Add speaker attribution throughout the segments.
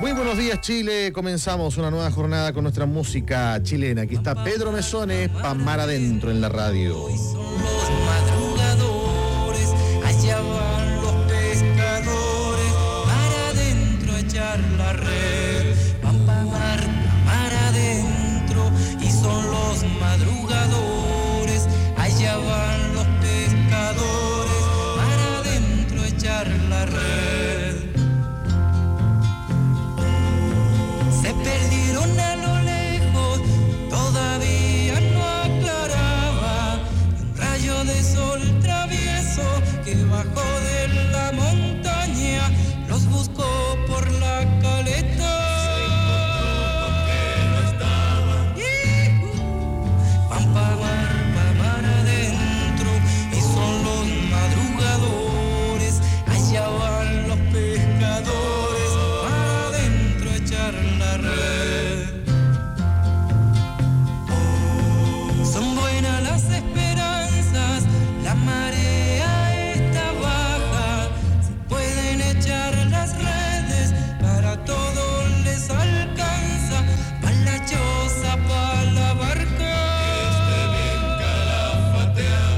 Speaker 1: Muy buenos días, Chile. Comenzamos una nueva jornada con nuestra música chilena. Aquí está Pedro Mesones, pa' mar adentro en la radio.
Speaker 2: Hoy son los madrugadores, allá van los pescadores, para adentro a echar la red. Van pa' mar adentro, y son los madrugadores, allá van los pescadores, para adentro a echar la red. Se perdieron a lo lejos, todavía no aclaraba, un rayo de sol travieso que bajó de la montaña, los buscó por la caleta. Se encontró con que no estaban. Van pa' mar adentro, y son los madrugadores, allá van los pescadores, para adentro a echar la red. Son buenas las esperanzas, la marea está baja, se pueden echar las redes, para todo les alcanza, pa' la choza, pa' la barca. Que esté bien calafatea.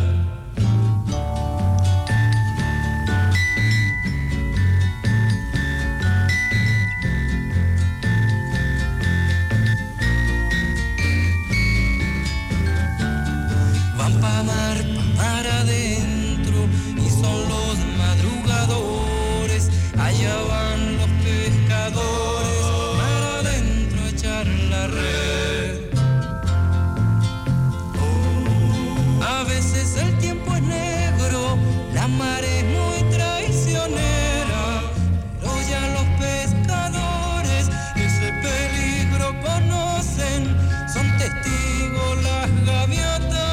Speaker 2: Van pa' mar adentro, y son los madrugadores, allá van los pescadores, para adentro a echar la red. A veces el tiempo es negro, la mar es muy traicionera, pero ya los pescadores ese peligro conocen, son testigos las gaviotas.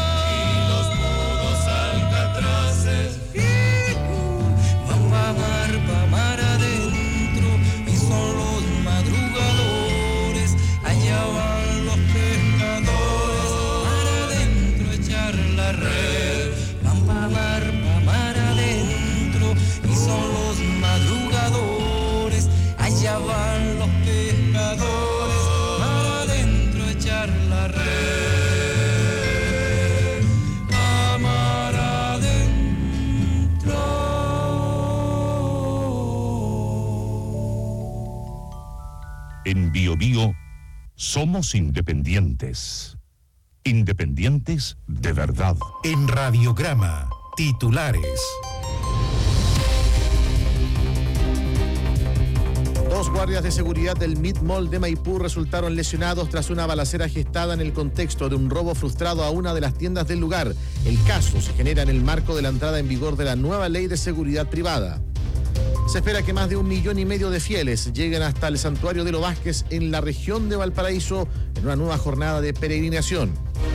Speaker 2: Van pa' mar adentro, y son los madrugadores, allá van los pescadores, para adentro a echar la red. Van pa' mar adentro, y son los madrugadores, allá van los pescadores, para adentro a echar la red. Pa' mar adentro.
Speaker 3: En Bio Bio somos independientes. Independientes de verdad.
Speaker 4: En Radiograma, titulares.
Speaker 1: Dos guardias de seguridad del Mid Mall de Maipú resultaron lesionados tras una balacera gestada en el contexto de un robo frustrado a una de las tiendas del lugar. El caso se genera en el marco de la entrada en vigor de la nueva ley de seguridad privada. Se espera que más de 1,5 millones de fieles lleguen hasta el santuario de Lo Vázquez en la región de Valparaíso en una nueva jornada de peregrinación.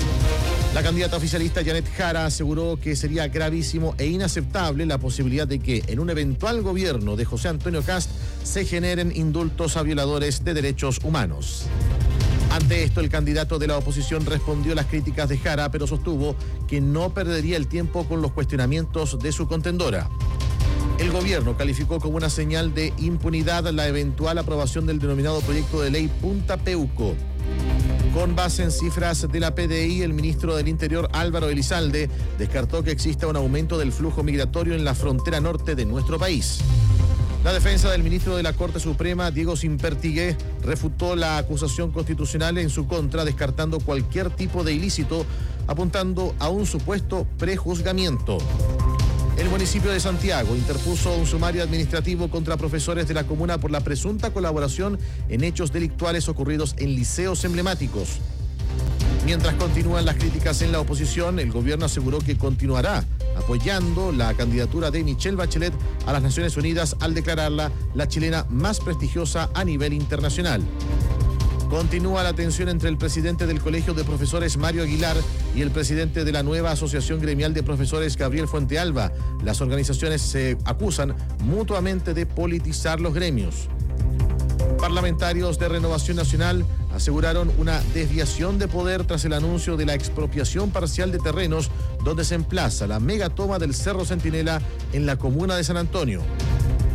Speaker 1: La candidata oficialista Janet Jara aseguró que sería gravísimo e inaceptable la posibilidad de que en un eventual gobierno de José Antonio Kast se generen indultos a violadores de derechos humanos. Ante esto, el candidato de la oposición respondió a las críticas de Jara, pero sostuvo que no perdería el tiempo con los cuestionamientos de su contendora. El gobierno calificó como una señal de impunidad la eventual aprobación del denominado proyecto de ley Punta Peuco. Con base en cifras de la PDI, el ministro del Interior, Álvaro Elizalde, descartó que exista un aumento del flujo migratorio en la frontera norte de nuestro país. La defensa del ministro de la Corte Suprema, Diego Simpertigué, refutó la acusación constitucional en su contra, descartando cualquier tipo de ilícito, apuntando a un supuesto prejuzgamiento. El municipio de Santiago interpuso un sumario administrativo contra profesores de la comuna por la presunta colaboración en hechos delictuales ocurridos en liceos emblemáticos. Mientras continúan las críticas en la oposición, el gobierno aseguró que continuará apoyando la candidatura de Michelle Bachelet a las Naciones Unidas al declararla la chilena más prestigiosa a nivel internacional. Continúa la tensión entre el presidente del Colegio de Profesores, Mario Aguilar, y el presidente de la nueva Asociación Gremial de Profesores, Gabriel Fuentealba. Las organizaciones se acusan mutuamente de politizar los gremios. Parlamentarios de Renovación Nacional aseguraron una desviación de poder tras el anuncio de la expropiación parcial de terrenos donde se emplaza la megatoma del Cerro Centinela en la comuna de San Antonio.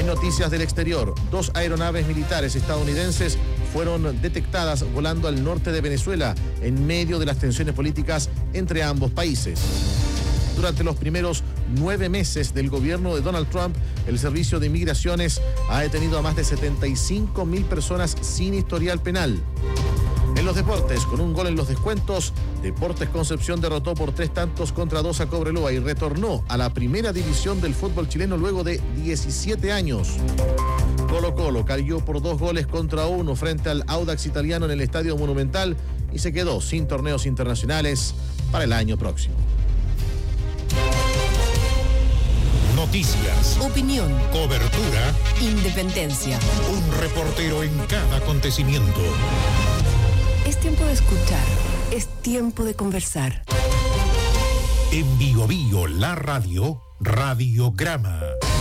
Speaker 1: En noticias del exterior, 2 aeronaves militares estadounidenses fueron detectadas volando al norte de Venezuela en medio de las tensiones políticas entre ambos países. Durante los primeros 9 meses del gobierno de Donald Trump, el Servicio de Inmigraciones ha detenido a más de 75.000 personas sin historial penal. En los deportes, con un gol en los descuentos, Deportes Concepción derrotó por 3-2 a Cobreloa y retornó a la primera división del fútbol chileno luego de 17 años. Colo-Colo cayó por 2-1 frente al Audax italiano en el Estadio Monumental y se quedó sin torneos internacionales para el año próximo.
Speaker 4: Noticias,
Speaker 5: opinión,
Speaker 4: cobertura,
Speaker 5: independencia.
Speaker 4: un reportero en cada acontecimiento.
Speaker 5: Es tiempo de escuchar, es tiempo de conversar.
Speaker 4: En Bio Bio, la radio, Radiograma.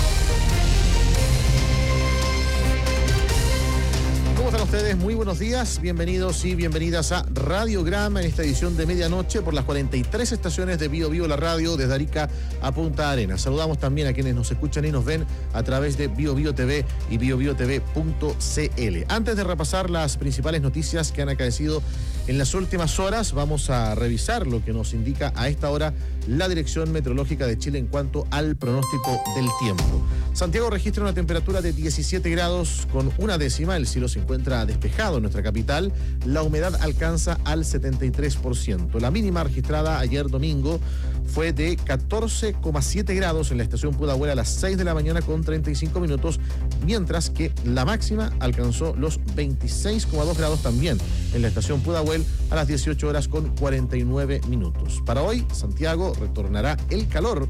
Speaker 1: ¿Cómo están ustedes? Muy buenos días, bienvenidos y bienvenidas a Radiograma en esta edición de medianoche por las 43 estaciones de Bio Bio la radio desde Arica a Punta Arenas. Saludamos también a quienes nos escuchan y nos ven a través de Bio Bio TV y biobiotv.cl. Antes de repasar las principales noticias que han acaecido en las últimas horas, vamos a revisar lo que nos indica a esta hora la Dirección Meteorológica de Chile en cuanto al pronóstico del tiempo. Santiago registra una temperatura de 17 grados con 1/10, el cielo se encuentra despejado en nuestra capital, la humedad alcanza al 73%. La mínima registrada ayer domingo fue de 14,7 grados en la estación Pudahuel a las 6 de la mañana con 35 minutos, mientras que la máxima alcanzó los 26,2 grados también en la estación Pudahuel a las 18 horas con 49 minutos. Para hoy, Santiago retomará el calor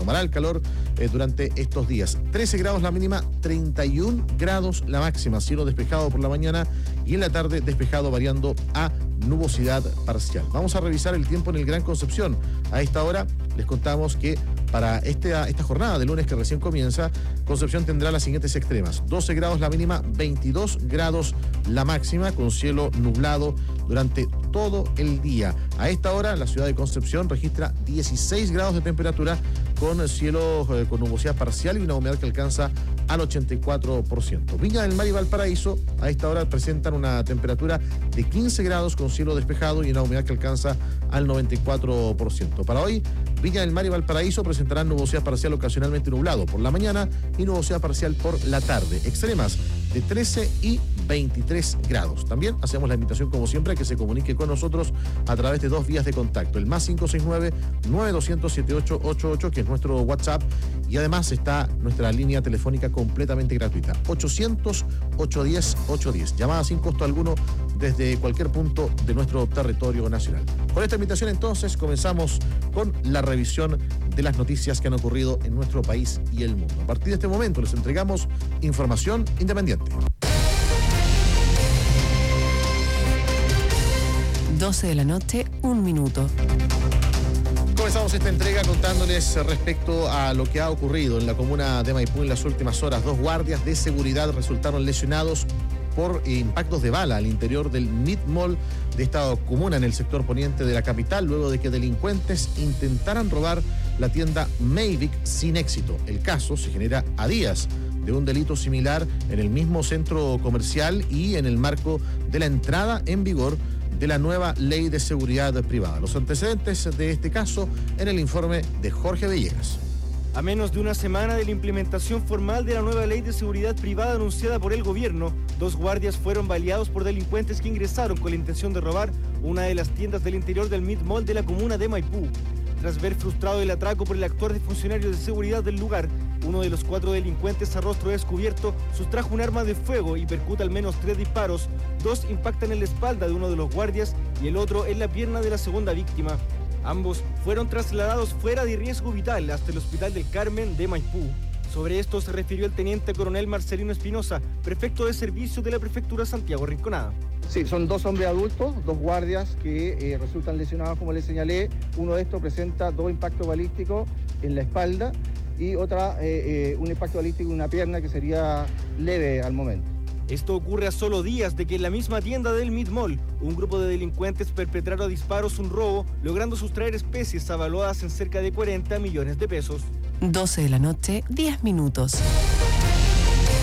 Speaker 1: durante estos días. 13 grados la mínima, 31 grados la máxima, cielo despejado por la mañana y en la tarde despejado variando a nubosidad parcial. Vamos a revisar el tiempo en el Gran Concepción. A esta hora les contamos que para esta jornada de lunes que recién comienza, Concepción tendrá las siguientes extremas: 12 grados la mínima, 22 grados la máxima, con cielo nublado durante todo el día. A esta hora la ciudad de Concepción registra 16 grados de temperatura con cielo con nubosidad parcial y una humedad que alcanza al 84%. Viña del Mar y Valparaíso a esta hora presentan una temperatura de 15 grados con cielo despejado y una humedad que alcanza al 94%. Para hoy, Viña del Mar y Valparaíso presentarán nubosidad parcial ocasionalmente nublado por la mañana y nubosidad parcial por la tarde. Extremas de 13 y 23 grados. También hacemos la invitación, como siempre, a que se comunique con nosotros a través de 2 vías de contacto. El más 569-9200-7888, que es nuestro WhatsApp, y además está nuestra línea telefónica completamente gratuita, 800-810-810. Llamada sin costo alguno desde cualquier punto de nuestro territorio nacional. Con esta invitación, entonces, comenzamos con la revisión de las noticias que han ocurrido en nuestro país y el mundo. A partir de este momento les entregamos información independiente.
Speaker 5: 12 de la noche, 1 minuto.
Speaker 1: Comenzamos esta entrega contándoles respecto a lo que ha ocurrido en la comuna de Maipú en las últimas horas. 2 guardias de seguridad resultaron lesionados por impactos de bala al interior del Mid Mall de esta comuna en el sector poniente de la capital, luego de que delincuentes intentaran robar la tienda Mavic sin éxito. El caso se genera a días de un delito similar en el mismo centro comercial y en el marco de la entrada en vigor de la nueva ley de seguridad privada. Los antecedentes de este caso en el informe de Jorge Villegas.
Speaker 6: A menos de una semana de la implementación formal de la nueva ley de seguridad privada anunciada por el gobierno, 2 guardias fueron baleados por delincuentes que ingresaron con la intención de robar una de las tiendas del interior del Mid Mall de la comuna de Maipú. Tras ver frustrado el atraco por el actuar de funcionarios de seguridad del lugar, uno de los 4 delincuentes a rostro descubierto sustrajo un arma de fuego y percuta al menos 3 disparos. 2 impactan en la espalda de uno de los guardias y el otro en la pierna de la segunda víctima. Ambos fueron trasladados fuera de riesgo vital hasta el Hospital del Carmen de Maipú. Sobre esto se refirió el teniente coronel Marcelino Espinosa, prefecto de servicio de la prefectura Santiago Rinconada.
Speaker 7: Sí, son 2 hombres adultos, 2 guardias que resultan lesionados, como les señalé. Uno de estos presenta 2 impactos balísticos en la espalda y un impacto balístico en una pierna que sería leve al momento.
Speaker 6: Esto ocurre a solo días de que en la misma tienda del Mid Mall, un grupo de delincuentes perpetrara a disparos un robo, logrando sustraer especies avaluadas en cerca de 40 millones de pesos.
Speaker 5: 12 de la noche, 10 minutos.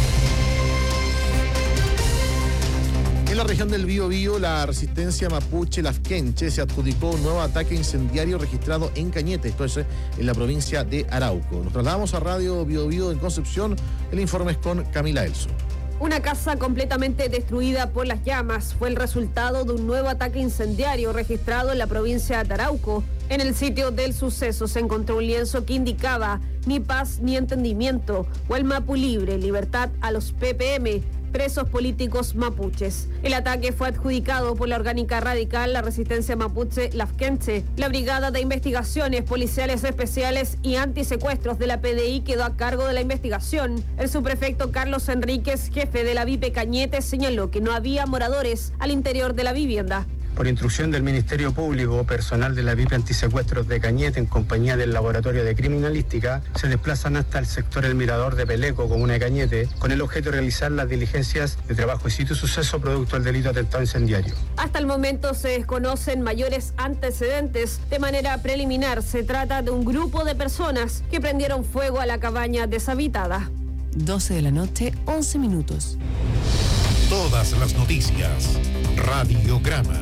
Speaker 1: En la región del Biobío, la resistencia mapuche Lafkenche se adjudicó un nuevo ataque incendiario registrado en Cañete, esto es en la provincia de Arauco. Nos trasladamos a Radio Biobío en Concepción. El informe es con Camila Elso.
Speaker 8: Una casa completamente destruida por las llamas fue el resultado de un nuevo ataque incendiario registrado en la provincia de Arauco. En el sitio del suceso se encontró un lienzo que indicaba ni paz ni entendimiento, o el Mapu libre, libertad a los PPM, presos políticos mapuches. El ataque fue adjudicado por la orgánica radical La Resistencia Mapuche Lafkenche. La Brigada de Investigaciones Policiales Especiales y Antisecuestros de la PDI quedó a cargo de la investigación. El subprefecto Carlos Enríquez, jefe de la VIP Cañete, señaló que no había moradores al interior de la vivienda.
Speaker 9: Por instrucción del Ministerio Público, personal de la VIP Antisecuestros de Cañete, en compañía del Laboratorio de Criminalística, se desplazan hasta el sector El Mirador de Peleco, comuna de Cañete, con el objeto de realizar las diligencias de trabajo y sitio suceso producto del delito atentado incendiario.
Speaker 8: Hasta el momento se desconocen mayores antecedentes. De manera preliminar, se trata de un grupo de personas que prendieron fuego a la cabaña deshabitada.
Speaker 5: 12 de la noche, 11 minutos.
Speaker 4: Todas las noticias. Radiograma.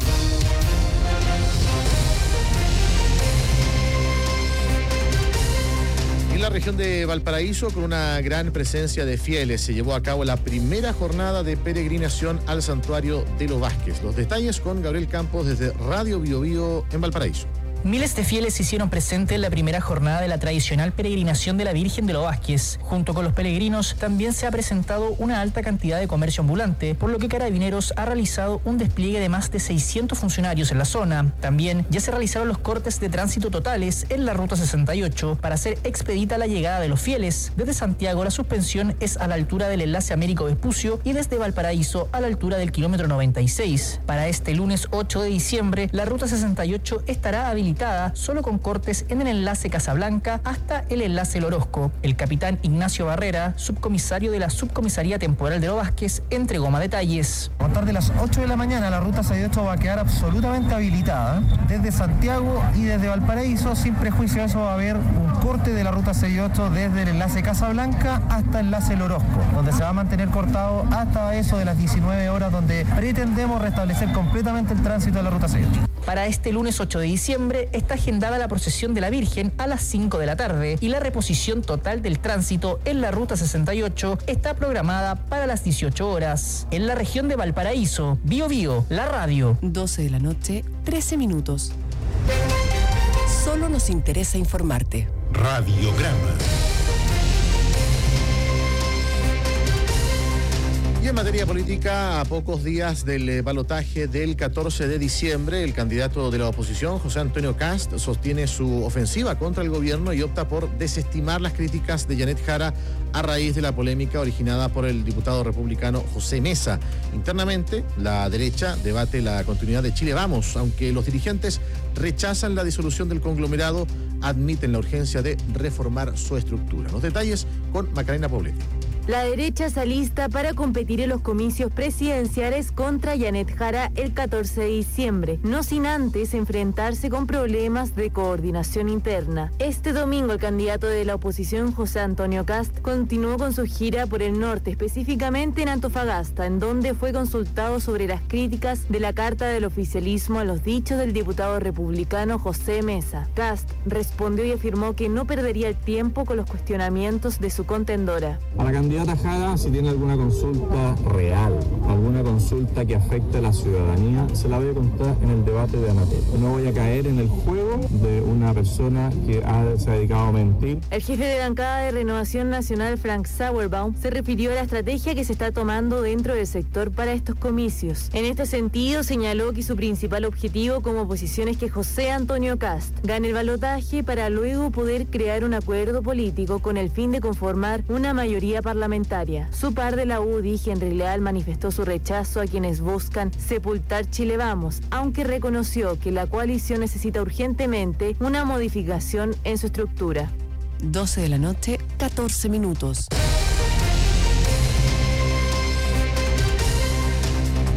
Speaker 1: En la región de Valparaíso, con una gran presencia de fieles, se llevó a cabo la primera jornada de peregrinación al santuario de los Vázquez. Los detalles con Gabriel Campos desde Radio Biobío en Valparaíso.
Speaker 10: Miles de fieles se hicieron presentes en la primera jornada de la tradicional peregrinación de la Virgen de los Vázquez. Junto con los peregrinos, también se ha presentado una alta cantidad de comercio ambulante, por lo que Carabineros ha realizado un despliegue de más de 600 funcionarios en la zona. También ya se realizaron los cortes de tránsito totales en la Ruta 68 para hacer expedita la llegada de los fieles. Desde Santiago, la suspensión es a la altura del enlace Américo Vespucio y desde Valparaíso a la altura del kilómetro 96. Para este lunes 8 de diciembre, la Ruta 68 estará habilitada solo con cortes en el enlace Casablanca hasta el enlace El Orozco. El capitán Ignacio Barrera, subcomisario de la Subcomisaría Temporal de los Vázquez, entregó más detalles.
Speaker 11: A partir de las 8 de la mañana la ruta 68 va a quedar absolutamente habilitada. Desde Santiago y desde Valparaíso, sin prejuicio eso, va a haber un corte de la ruta 68 desde el enlace Casablanca hasta el enlace El Orozco, donde se va a mantener cortado hasta eso de las 19 horas, donde pretendemos restablecer completamente el tránsito de la ruta 68.
Speaker 10: Para este lunes 8 de diciembre está agendada la procesión de la Virgen a las 5 de la tarde y la reposición total del tránsito en la Ruta 68 está programada para las 18 horas. En la región de Valparaíso, Biobío, la radio.
Speaker 5: 12 de la noche, 13 minutos. Solo nos interesa informarte.
Speaker 4: Radiograma.
Speaker 1: Y en materia política, a pocos días del balotaje del 14 de diciembre, el candidato de la oposición, José Antonio Kast, sostiene su ofensiva contra el gobierno y opta por desestimar las críticas de Janet Jara a raíz de la polémica originada por el diputado republicano José Mesa. Internamente, la derecha debate la continuidad de Chile Vamos, aunque los dirigentes rechazan la disolución del conglomerado, admiten la urgencia de reformar su estructura. Los detalles con Macarena Poblete.
Speaker 12: La derecha se alista para competir en los comicios presidenciales contra Janet Jara el 14 de diciembre, no sin antes enfrentarse con problemas de coordinación interna. Este domingo el candidato de la oposición, José Antonio Kast, continuó con su gira por el norte, específicamente en Antofagasta, en donde fue consultado sobre las críticas de la carta del oficialismo a los dichos del diputado republicano José Mesa. Kast respondió y afirmó que no perdería el tiempo con los cuestionamientos de su contendora.
Speaker 13: A la candidata Jara, si tiene alguna consulta real, alguna consulta que afecte a la ciudadanía, se la voy a contar en el debate de Anatel. No voy a caer en el juego de una persona que se ha dedicado a mentir.
Speaker 12: El jefe de bancada de Renovación Nacional, Frank Sauerbaum, se refirió a la estrategia que se está tomando dentro del sector para estos comicios. En este sentido, señaló que su principal objetivo como oposición es que José Antonio Kast gane el balotaje para luego poder crear un acuerdo político con el fin de conformar una mayoría parlamentaria. Su par de la UDI, Henry Leal, manifestó su rechazo a quienes buscan sepultar Chile Vamos, aunque reconoció que la coalición necesita urgentemente una modificación en su estructura.
Speaker 5: 12 de la noche, 14 minutos.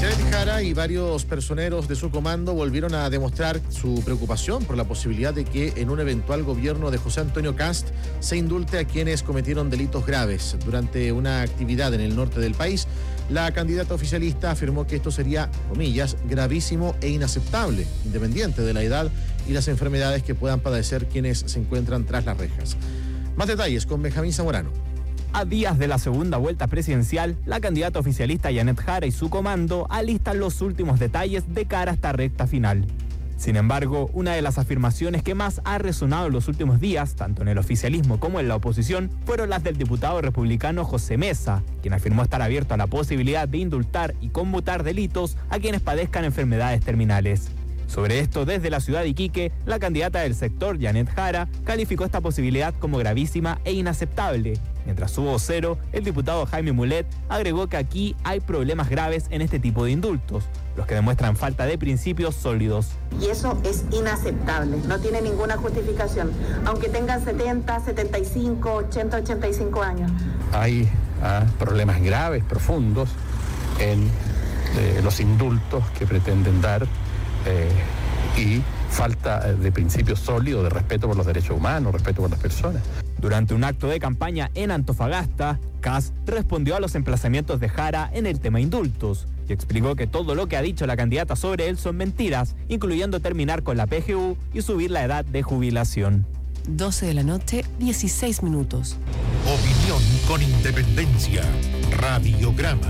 Speaker 1: Janet Jara y varios personeros de su comando volvieron a demostrar su preocupación por la posibilidad de que en un eventual gobierno de José Antonio Kast se indulte a quienes cometieron delitos graves. Durante una actividad en el norte del país, la candidata oficialista afirmó que esto sería, comillas, gravísimo e inaceptable, independiente de la edad y las enfermedades que puedan padecer quienes se encuentran tras las rejas. Más detalles con Benjamín Zamorano.
Speaker 14: A días de la segunda vuelta presidencial, la candidata oficialista Janet Jara y su comando alistan los últimos detalles de cara a esta recta final. Sin embargo, una de las afirmaciones que más ha resonado en los últimos días, tanto en el oficialismo como en la oposición, fueron las del diputado republicano José Mesa, quien afirmó estar abierto a la posibilidad de indultar y conmutar delitos a quienes padezcan enfermedades terminales. Sobre esto, desde la ciudad de Iquique, la candidata del sector, Janet Jara, calificó esta posibilidad como gravísima e inaceptable, mientras su vocero, el diputado Jaime Mulet, agregó que aquí hay problemas graves en este tipo de indultos, los que demuestran falta de principios sólidos.
Speaker 15: Y eso es inaceptable, no tiene ninguna justificación, aunque tengan 70, 75, 80, 85 años.
Speaker 16: Hay problemas graves, profundos, en los indultos que pretenden dar y falta de principios sólidos de respeto por los derechos humanos, respeto por las personas.
Speaker 14: Durante un acto de campaña en Antofagasta, Kast respondió a los emplazamientos de Jara en el tema indultos y explicó que todo lo que ha dicho la candidata sobre él son mentiras, incluyendo terminar con la PGU y subir la edad de jubilación.
Speaker 5: 12 de la noche, 16 minutos.
Speaker 4: Opinión con independencia. Radiograma.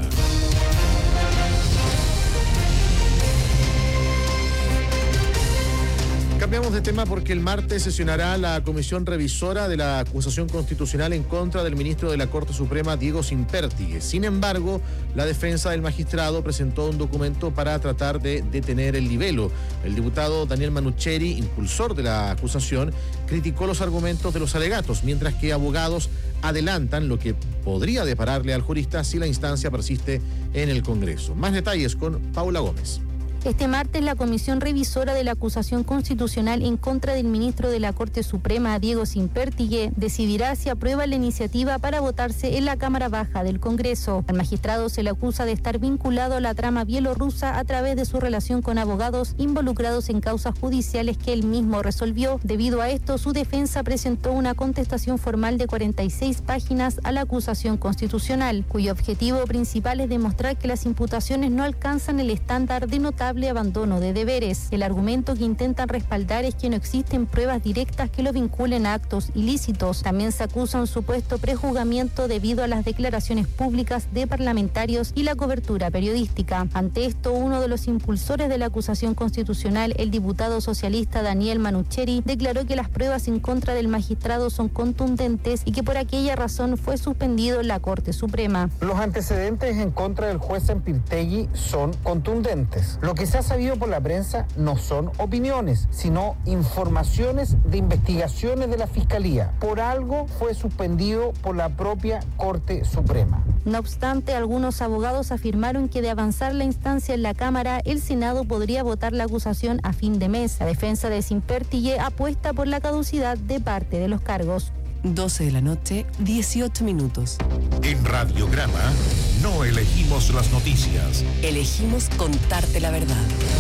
Speaker 1: Cambiamos de tema porque el martes sesionará la comisión revisora de la acusación constitucional en contra del ministro de la Corte Suprema, Diego Sínpertigue. Sin embargo, la defensa del magistrado presentó un documento para tratar de detener el libelo. El diputado Daniel Manucheri, impulsor de la acusación, criticó los argumentos de los alegatos, mientras que abogados adelantan lo que podría depararle al jurista si la instancia persiste en el Congreso. Más detalles con Paula Gómez.
Speaker 17: Este martes, la Comisión Revisora de la Acusación Constitucional en contra del ministro de la Corte Suprema, Diego Sínpertigue, decidirá si aprueba la iniciativa para votarse en la Cámara Baja del Congreso. Al magistrado se le acusa de estar vinculado a la trama bielorrusa a través de su relación con abogados involucrados en causas judiciales que él mismo resolvió. Debido a esto, su defensa presentó una contestación formal de 46 páginas a la acusación constitucional, cuyo objetivo principal es demostrar que las imputaciones no alcanzan el estándar de notable abandono de deberes. El argumento que intentan respaldar es que no existen pruebas directas que lo vinculen a actos ilícitos. También se acusa un supuesto prejuzgamiento debido a las declaraciones públicas de parlamentarios y la cobertura periodística. Ante esto, uno de los impulsores de la acusación constitucional, el diputado socialista Daniel Manucheri, declaró que las pruebas en contra del magistrado son contundentes y que por aquella razón fue suspendido en la Corte Suprema.
Speaker 18: Los antecedentes en contra del juez Sínpertigue son contundentes. Lo que se ha sabido por la prensa no son opiniones, sino informaciones de investigaciones de la Fiscalía. Por algo fue suspendido por la propia Corte Suprema.
Speaker 17: No obstante, algunos abogados afirmaron que de avanzar la instancia en la Cámara, el Senado podría votar la acusación a fin de mes. La defensa de Sínpertigue apuesta por la caducidad de parte de los cargos.
Speaker 5: 12 de la noche, 18 minutos.
Speaker 4: En Radiograma no elegimos las noticias.
Speaker 5: Elegimos contarte la verdad.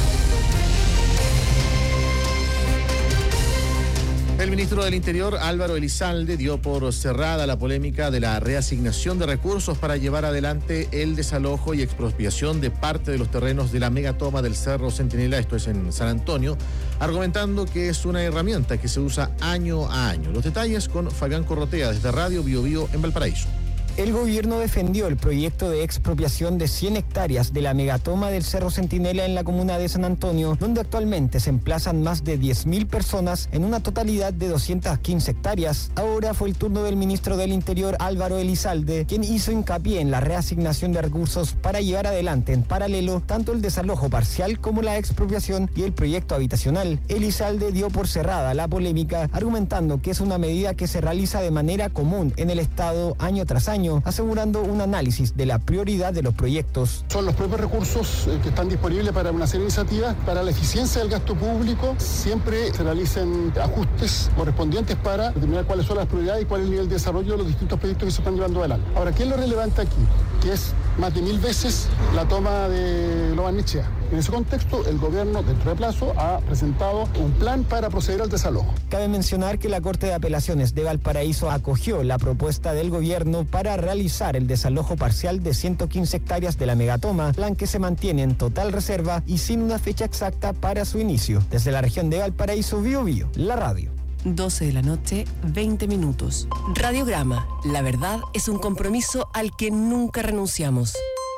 Speaker 1: El ministro del Interior, Álvaro Elizalde, dio por cerrada la polémica de la reasignación de recursos para llevar adelante el desalojo y expropiación de parte de los terrenos de la megatoma del Cerro Centinela, esto es en San Antonio, argumentando que es una herramienta que se usa año a año. Los detalles con Fabián Corrotea desde Radio Biobío en Valparaíso.
Speaker 19: El gobierno defendió el proyecto de expropiación de 100 hectáreas de la megatoma del Cerro Centinela en la comuna de San Antonio, donde actualmente se emplazan más de 10.000 personas en una totalidad de 215 hectáreas. Ahora fue el turno del ministro del Interior, Álvaro Elizalde, quien hizo hincapié en la reasignación de recursos para llevar adelante en paralelo tanto el desalojo parcial como la expropiación y el proyecto habitacional. Elizalde dio por cerrada la polémica, argumentando que es una medida que se realiza de manera común en el Estado año tras año, año, asegurando un análisis de la prioridad de los proyectos.
Speaker 20: Son los propios recursos que están disponibles para una serie de iniciativas. Para la eficiencia del gasto público siempre se realicen ajustes correspondientes para determinar cuáles son las prioridades y cuál es el nivel de desarrollo de los distintos proyectos que se están llevando adelante. Ahora, ¿qué es lo relevante aquí? Que es más de 1000 veces la toma de Lo Barnechea. En ese contexto, el gobierno, dentro de plazo, ha presentado un plan para proceder al desalojo.
Speaker 19: Cabe mencionar que la Corte de Apelaciones de Valparaíso acogió la propuesta del gobierno para realizar el desalojo parcial de 115 hectáreas de la megatoma, plan que se mantiene en total reserva y sin una fecha exacta para su inicio. Desde la región de Valparaíso, Biobío, la radio.
Speaker 5: 12 de la noche, 20 minutos. Radiograma. La verdad es un compromiso al que nunca renunciamos.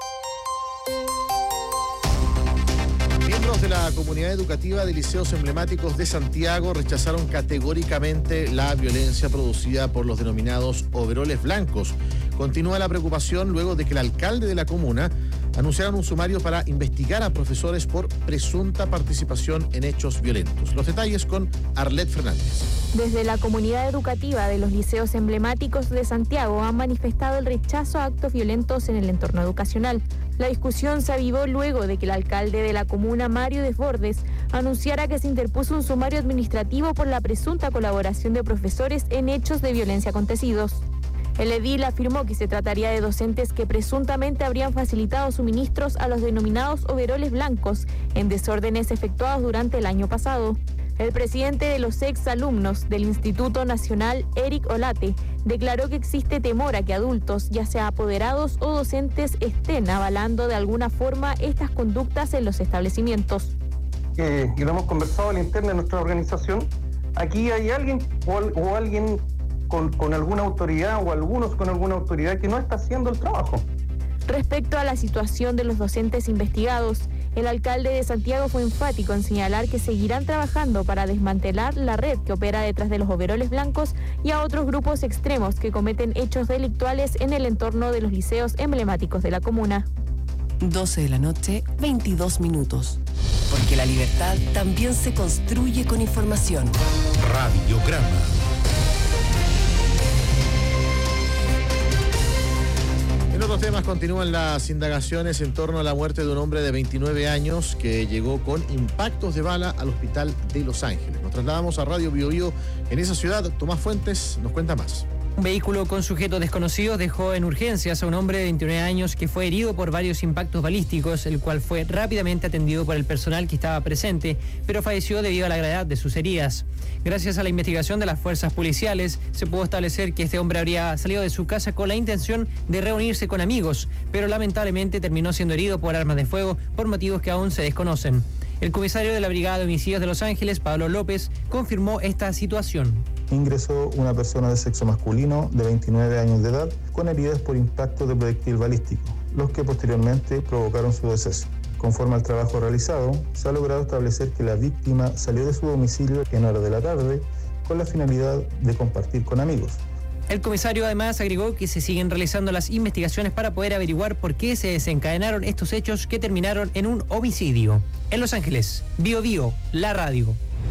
Speaker 1: Miembros de la comunidad educativa de liceos emblemáticos de Santiago rechazaron categóricamente la violencia producida por los denominados overoles blancos. Continúa la preocupación luego de que el alcalde de la comuna anunciaron un sumario para investigar a profesores por presunta participación en hechos violentos. Los detalles con Arlet Fernández.
Speaker 21: Desde la comunidad educativa de los liceos emblemáticos de Santiago han manifestado el rechazo a actos violentos en el entorno educacional. La discusión se avivó luego de que el alcalde de la comuna, Mario Desbordes, anunciara que se interpuso un sumario administrativo por la presunta colaboración de profesores en hechos de violencia acontecidos. El edil afirmó que se trataría de docentes que presuntamente habrían facilitado suministros a los denominados overoles blancos en desórdenes efectuados durante el año pasado. El presidente de los exalumnos del Instituto Nacional, Eric Olate, declaró que existe temor a que adultos, ya sea apoderados o docentes, estén avalando de alguna forma estas conductas en los establecimientos.
Speaker 22: Y lo hemos conversado al interno de nuestra organización. Aquí hay alguien o alguien con alguna autoridad o algunos con alguna autoridad que no está haciendo el trabajo.
Speaker 21: Respecto a la situación de los docentes investigados, el alcalde de Santiago fue enfático en señalar que seguirán trabajando para desmantelar la red que opera detrás de los overoles blancos y a otros grupos extremos que cometen hechos delictuales en el entorno de los liceos emblemáticos de la comuna.
Speaker 5: 12 de la noche, 22 minutos. Porque la libertad también se construye con información.
Speaker 4: Radiograma.
Speaker 1: En otros temas continúan las indagaciones en torno a la muerte de un hombre de 29 años que llegó con impactos de bala al hospital de Los Ángeles. Nos trasladamos a Radio Biobío en esa ciudad. Tomás Fuentes nos cuenta más.
Speaker 23: Un vehículo con sujetos desconocidos dejó en urgencias a un hombre de 29 años que fue herido por varios impactos balísticos, el cual fue rápidamente atendido por el personal que estaba presente, pero falleció debido a la gravedad de sus heridas. Gracias a la investigación de las fuerzas policiales, se pudo establecer que este hombre habría salido de su casa con la intención de reunirse con amigos, pero lamentablemente terminó siendo herido por armas de fuego por motivos que aún se desconocen. El comisario de la Brigada de Homicidios de Los Ángeles, Pablo López, confirmó esta situación.
Speaker 13: Ingresó una persona de sexo masculino de 29 años de edad con heridas por impacto de proyectil balístico, los que posteriormente provocaron su deceso. Conforme al trabajo realizado, se ha logrado establecer que la víctima salió de su domicilio en horas de la tarde con la finalidad de compartir con amigos.
Speaker 23: El comisario además agregó que se siguen realizando las investigaciones para poder averiguar por qué se desencadenaron estos hechos que terminaron en un homicidio. En Los Ángeles, Biobío, la radio.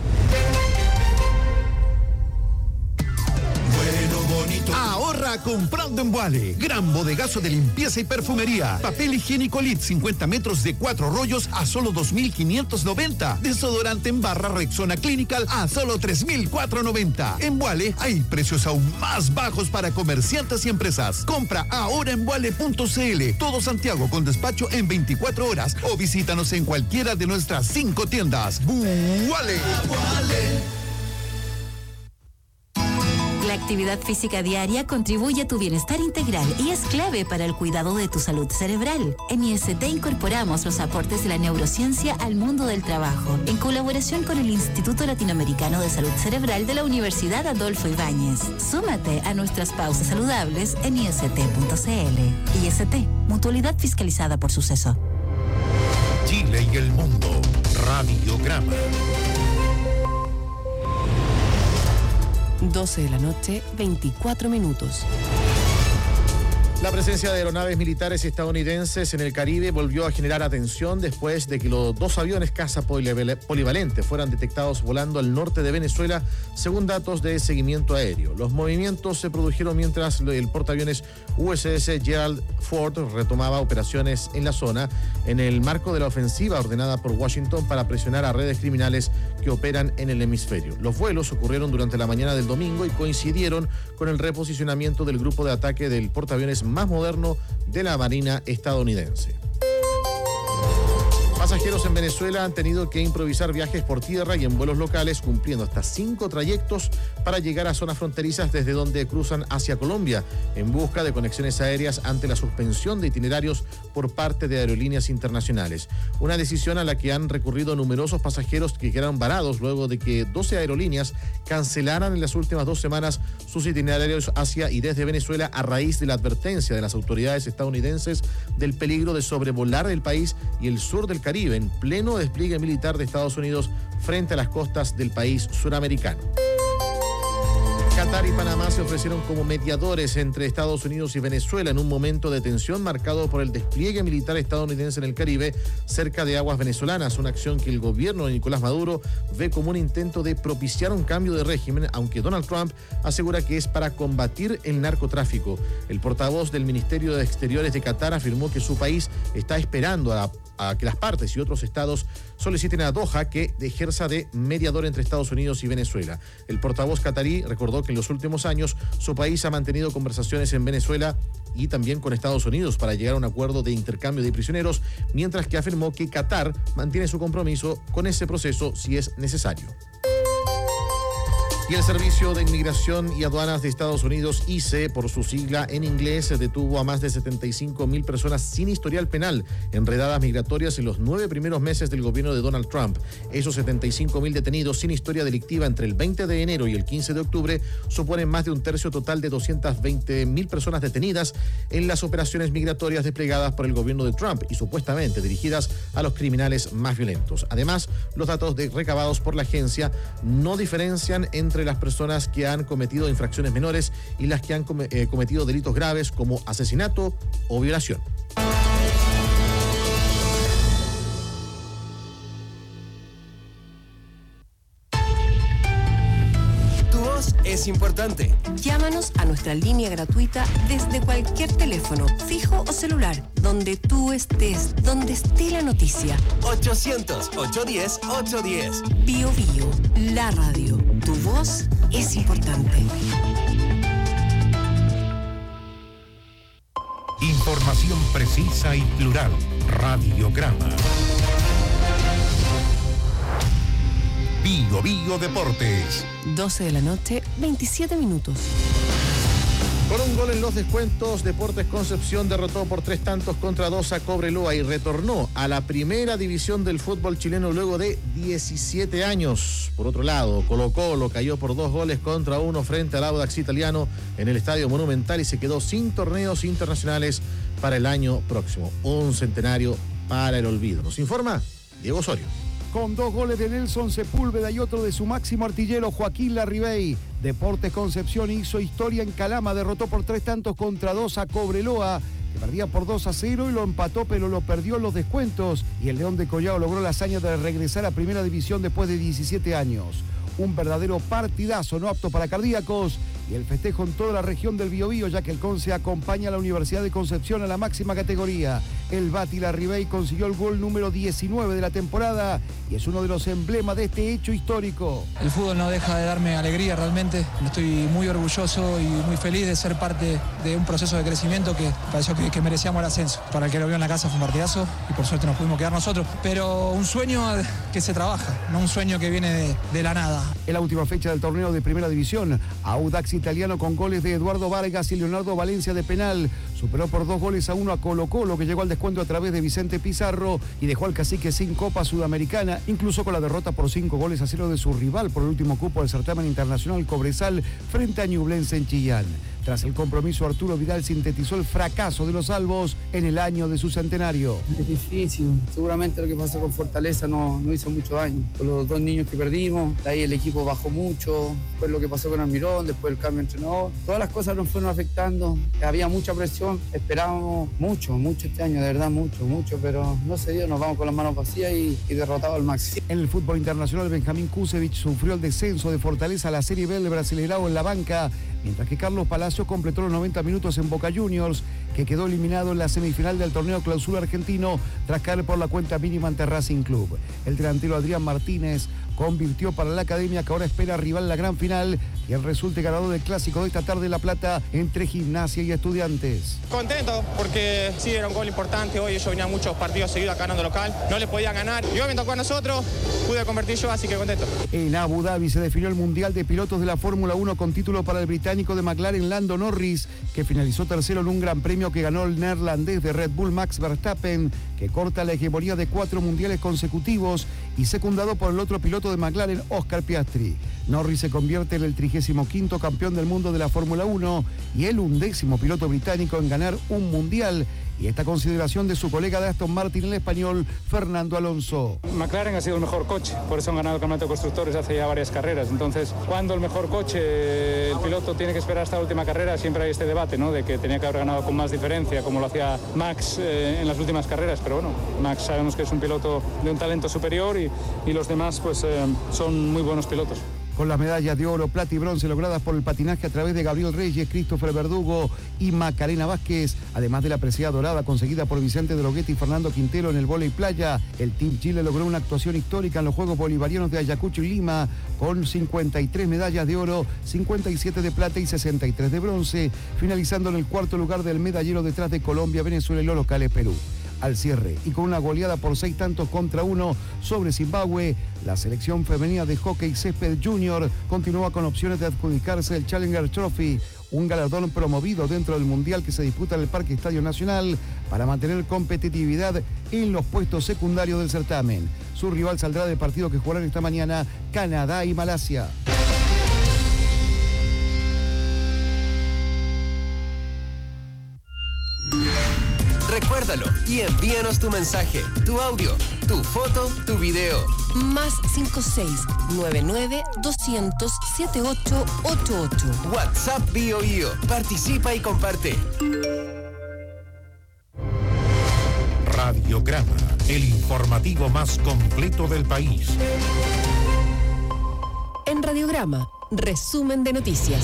Speaker 24: Ahorra comprando en Vuale. Gran bodegazo de limpieza y perfumería. Papel higiénico Lit 50 metros de 4 rollos a solo 2.590. Desodorante en barra Rexona Clinical a solo 3.490. En Vuale hay precios aún más bajos para comerciantes y empresas. Compra ahora en vuale.cl. Todo Santiago con despacho en 24 horas o visítanos en cualquiera de nuestras 5 tiendas. Vuale.
Speaker 25: La actividad física diaria contribuye a tu bienestar integral y es clave para el cuidado de tu salud cerebral. En IST incorporamos los aportes de la neurociencia al mundo del trabajo, en colaboración con el Instituto Latinoamericano de Salud Cerebral de la Universidad Adolfo Ibáñez. Súmate a nuestras pausas saludables en ist.cl. IST, mutualidad fiscalizada por Suceso.
Speaker 4: Chile y el mundo. Radiograma.
Speaker 5: 12 de la noche, 24 minutos.
Speaker 1: La presencia de aeronaves militares estadounidenses en el Caribe volvió a generar atención después de que los 2 aviones caza polivalentes fueran detectados volando al norte de Venezuela, según datos de seguimiento aéreo. Los movimientos se produjeron mientras el portaaviones USS Gerald Ford retomaba operaciones en la zona en el marco de la ofensiva ordenada por Washington para presionar a redes criminales que operan en el hemisferio. Los vuelos ocurrieron durante la mañana del domingo y coincidieron con el reposicionamiento del grupo de ataque del portaaviones más moderno de la Marina estadounidense. Pasajeros en Venezuela han tenido que improvisar viajes por tierra y en vuelos locales, cumpliendo hasta 5 trayectos para llegar a zonas fronterizas desde donde cruzan hacia Colombia, en busca de conexiones aéreas ante la suspensión de itinerarios por parte de aerolíneas internacionales. Una decisión a la que han recurrido numerosos pasajeros que quedaron varados luego de que 12 aerolíneas cancelaran en las últimas 2 semanas sus itinerarios hacia y desde Venezuela a raíz de la advertencia de las autoridades estadounidenses del peligro de sobrevolar el país y el sur del Caribe en pleno despliegue militar de Estados Unidos frente a las costas del país suramericano. Qatar y Panamá se ofrecieron como mediadores entre Estados Unidos y Venezuela en un momento de tensión marcado por el despliegue militar estadounidense en el Caribe cerca de aguas venezolanas, una acción que el gobierno de Nicolás Maduro ve como un intento de propiciar un cambio de régimen, aunque Donald Trump asegura que es para combatir el narcotráfico. El portavoz del Ministerio de Exteriores de Qatar afirmó que su país está esperando a que las partes y otros estados soliciten a Doha que ejerza de mediador entre Estados Unidos y Venezuela. El portavoz catarí recordó que en los últimos años su país ha mantenido conversaciones en Venezuela y también con Estados Unidos para llegar a un acuerdo de intercambio de prisioneros, mientras que afirmó que Qatar mantiene su compromiso con ese proceso si es necesario. Y el Servicio de Inmigración y Aduanas de Estados Unidos, ICE, por su sigla en inglés, detuvo a más de 75,000 personas sin historial penal enredadas migratorias en los 9 primeros meses del gobierno de Donald Trump. Esos 75,000 detenidos sin historia delictiva entre el 20 de enero y el 15 de octubre suponen más de un tercio total de 220,000 personas detenidas en las operaciones migratorias desplegadas por el gobierno de Trump y supuestamente dirigidas a los criminales más violentos. Además, los datos recabados por la agencia no diferencian entre las personas que han cometido infracciones menores y las que han cometido delitos graves como asesinato o violación.
Speaker 2: Tu voz es importante.
Speaker 5: Llámanos a nuestra línea gratuita desde cualquier teléfono, fijo o celular, donde tú estés, donde esté la noticia.
Speaker 2: 800-810-810.
Speaker 5: Bio Bio, la radio. Tu voz es importante.
Speaker 4: Información precisa y plural. Radiograma. Bio Bio Deportes.
Speaker 5: 12 de la noche, 27 minutos.
Speaker 1: Con un gol en los descuentos, Deportes Concepción derrotó por 3-2 a Cobreloa y retornó a la primera división del fútbol chileno luego de 17 años. Por otro lado, Colo-Colo cayó por 2-1 frente al Audax italiano en el Estadio Monumental y se quedó sin torneos internacionales para el año próximo. Un centenario para el olvido. Nos informa Diego Osorio.
Speaker 3: Con 2 goles de Nelson Sepúlveda y otro de su máximo artillero Joaquín Larribey, Deportes Concepción hizo historia en Calama, derrotó por 3-2 a Cobreloa, que perdía por 2-0 y lo empató, pero lo perdió en los descuentos, y el León de Collao logró la hazaña de regresar a Primera División después de 17 años. Un verdadero partidazo no apto para cardíacos y el festejo en toda la región del Biobío, ya que el Conce acompaña a la Universidad de Concepción a la máxima categoría. El Bati Larribey consiguió el gol número 19 de la temporada y es uno de los emblemas de este hecho histórico.
Speaker 6: El fútbol no deja de darme alegría realmente. Estoy muy orgulloso y muy feliz de ser parte de un proceso de crecimiento que pareció que merecíamos el ascenso. Para el que lo vio en la casa fue un partidazo y por suerte nos pudimos quedar nosotros. Pero un sueño que se trabaja, no un sueño que viene de la nada.
Speaker 3: En la última fecha del torneo de Primera División, Audax italiano con goles de Eduardo Vargas y Leonardo Valencia de penal superó por 2-1 a Colo-Colo, que llegó al descuento a través de Vicente Pizarro y dejó al Cacique sin Copa Sudamericana, incluso con la derrota por 5-0 de su rival por el último cupo del certamen internacional Cobresal frente a Ñublense en Chillán. Tras el compromiso, Arturo Vidal sintetizó el fracaso de los albos en el año de su centenario.
Speaker 7: Es difícil, seguramente lo que pasó con Fortaleza no hizo mucho daño. Con los 2 niños que perdimos, de ahí el equipo bajó mucho, después lo que pasó con Almirón, después el cambio de entrenador. Todas las cosas nos fueron afectando, había mucha presión clasificación esperábamos mucho este año, de verdad mucho, pero no se dio, nos vamos con las manos vacías y derrotado al máximo.
Speaker 3: En el fútbol internacional, Benjamín Kusevich sufrió el descenso de Fortaleza a la Serie B del Brasileirao en la banca, mientras que Carlos Palacio completó los 90 minutos en Boca Juniors, que quedó eliminado en la semifinal del torneo Clausura argentino tras caer por la cuenta mínima ante Racing Club. El delantero Adrián Martínez convirtió para la academia, que ahora espera rival en la gran final y el resulte ganador del clásico de esta tarde en La Plata entre Gimnasia y Estudiantes.
Speaker 8: Contento porque sí, era un gol importante. Hoy ellos venían muchos partidos seguidos acá ganando local, no les podían ganar y hoy me tocó a nosotros, pude convertir yo, así que contento.
Speaker 3: En Abu Dhabi se definió el Mundial de Pilotos de la Fórmula 1 con título para el británico de McLaren Lando Norris, que finalizó tercero en un gran premio que ganó el neerlandés de Red Bull Max Verstappen, que corta la hegemonía de 4 mundiales consecutivos, y secundado por el otro piloto de McLaren, Oscar Piastri. Norris se convierte en el 35º campeón del mundo de la Fórmula 1 y el 11º piloto británico en ganar un mundial. Y esta consideración de su colega de Aston Martin, el español Fernando Alonso.
Speaker 9: McLaren ha sido el mejor coche, por eso han ganado el campeonato de constructores hace ya varias carreras. Entonces, cuando el mejor coche, el piloto tiene que esperar hasta la última carrera, siempre hay este debate, ¿no? De que tenía que haber ganado con más diferencia, como lo hacía Max en las últimas carreras. Pero bueno, Max sabemos que es un piloto de un talento superior y los demás pues son muy buenos pilotos.
Speaker 3: Con las medallas de oro, plata y bronce logradas por el patinaje a través de Gabriel Reyes, Christopher Verdugo y Macarena Vázquez, además de la presea dorada conseguida por Vicente Droguetti y Fernando Quintero en el vóley playa, el Team Chile logró una actuación histórica en los Juegos Bolivarianos de Ayacucho y Lima, con 53 medallas de oro, 57 de plata y 63 de bronce, finalizando en el cuarto lugar del medallero detrás de Colombia, Venezuela y los locales Perú. Al cierre y con una goleada por 6-1 sobre Zimbabue, la selección femenina de hockey césped junior continúa con opciones de adjudicarse el Challenger Trophy, un galardón promovido dentro del mundial que se disputa en el Parque Estadio Nacional para mantener competitividad en los puestos secundarios del certamen. Su rival saldrá del partido que jugarán esta mañana Canadá y Malasia.
Speaker 2: Recuérdalo y envíanos tu mensaje, tu audio, tu foto, tu video.
Speaker 5: Más 56-99-200-7888.
Speaker 2: WhatsApp BioIo. Participa y comparte.
Speaker 4: Radiograma, el informativo más completo del país.
Speaker 5: En Radiograma, resumen de noticias.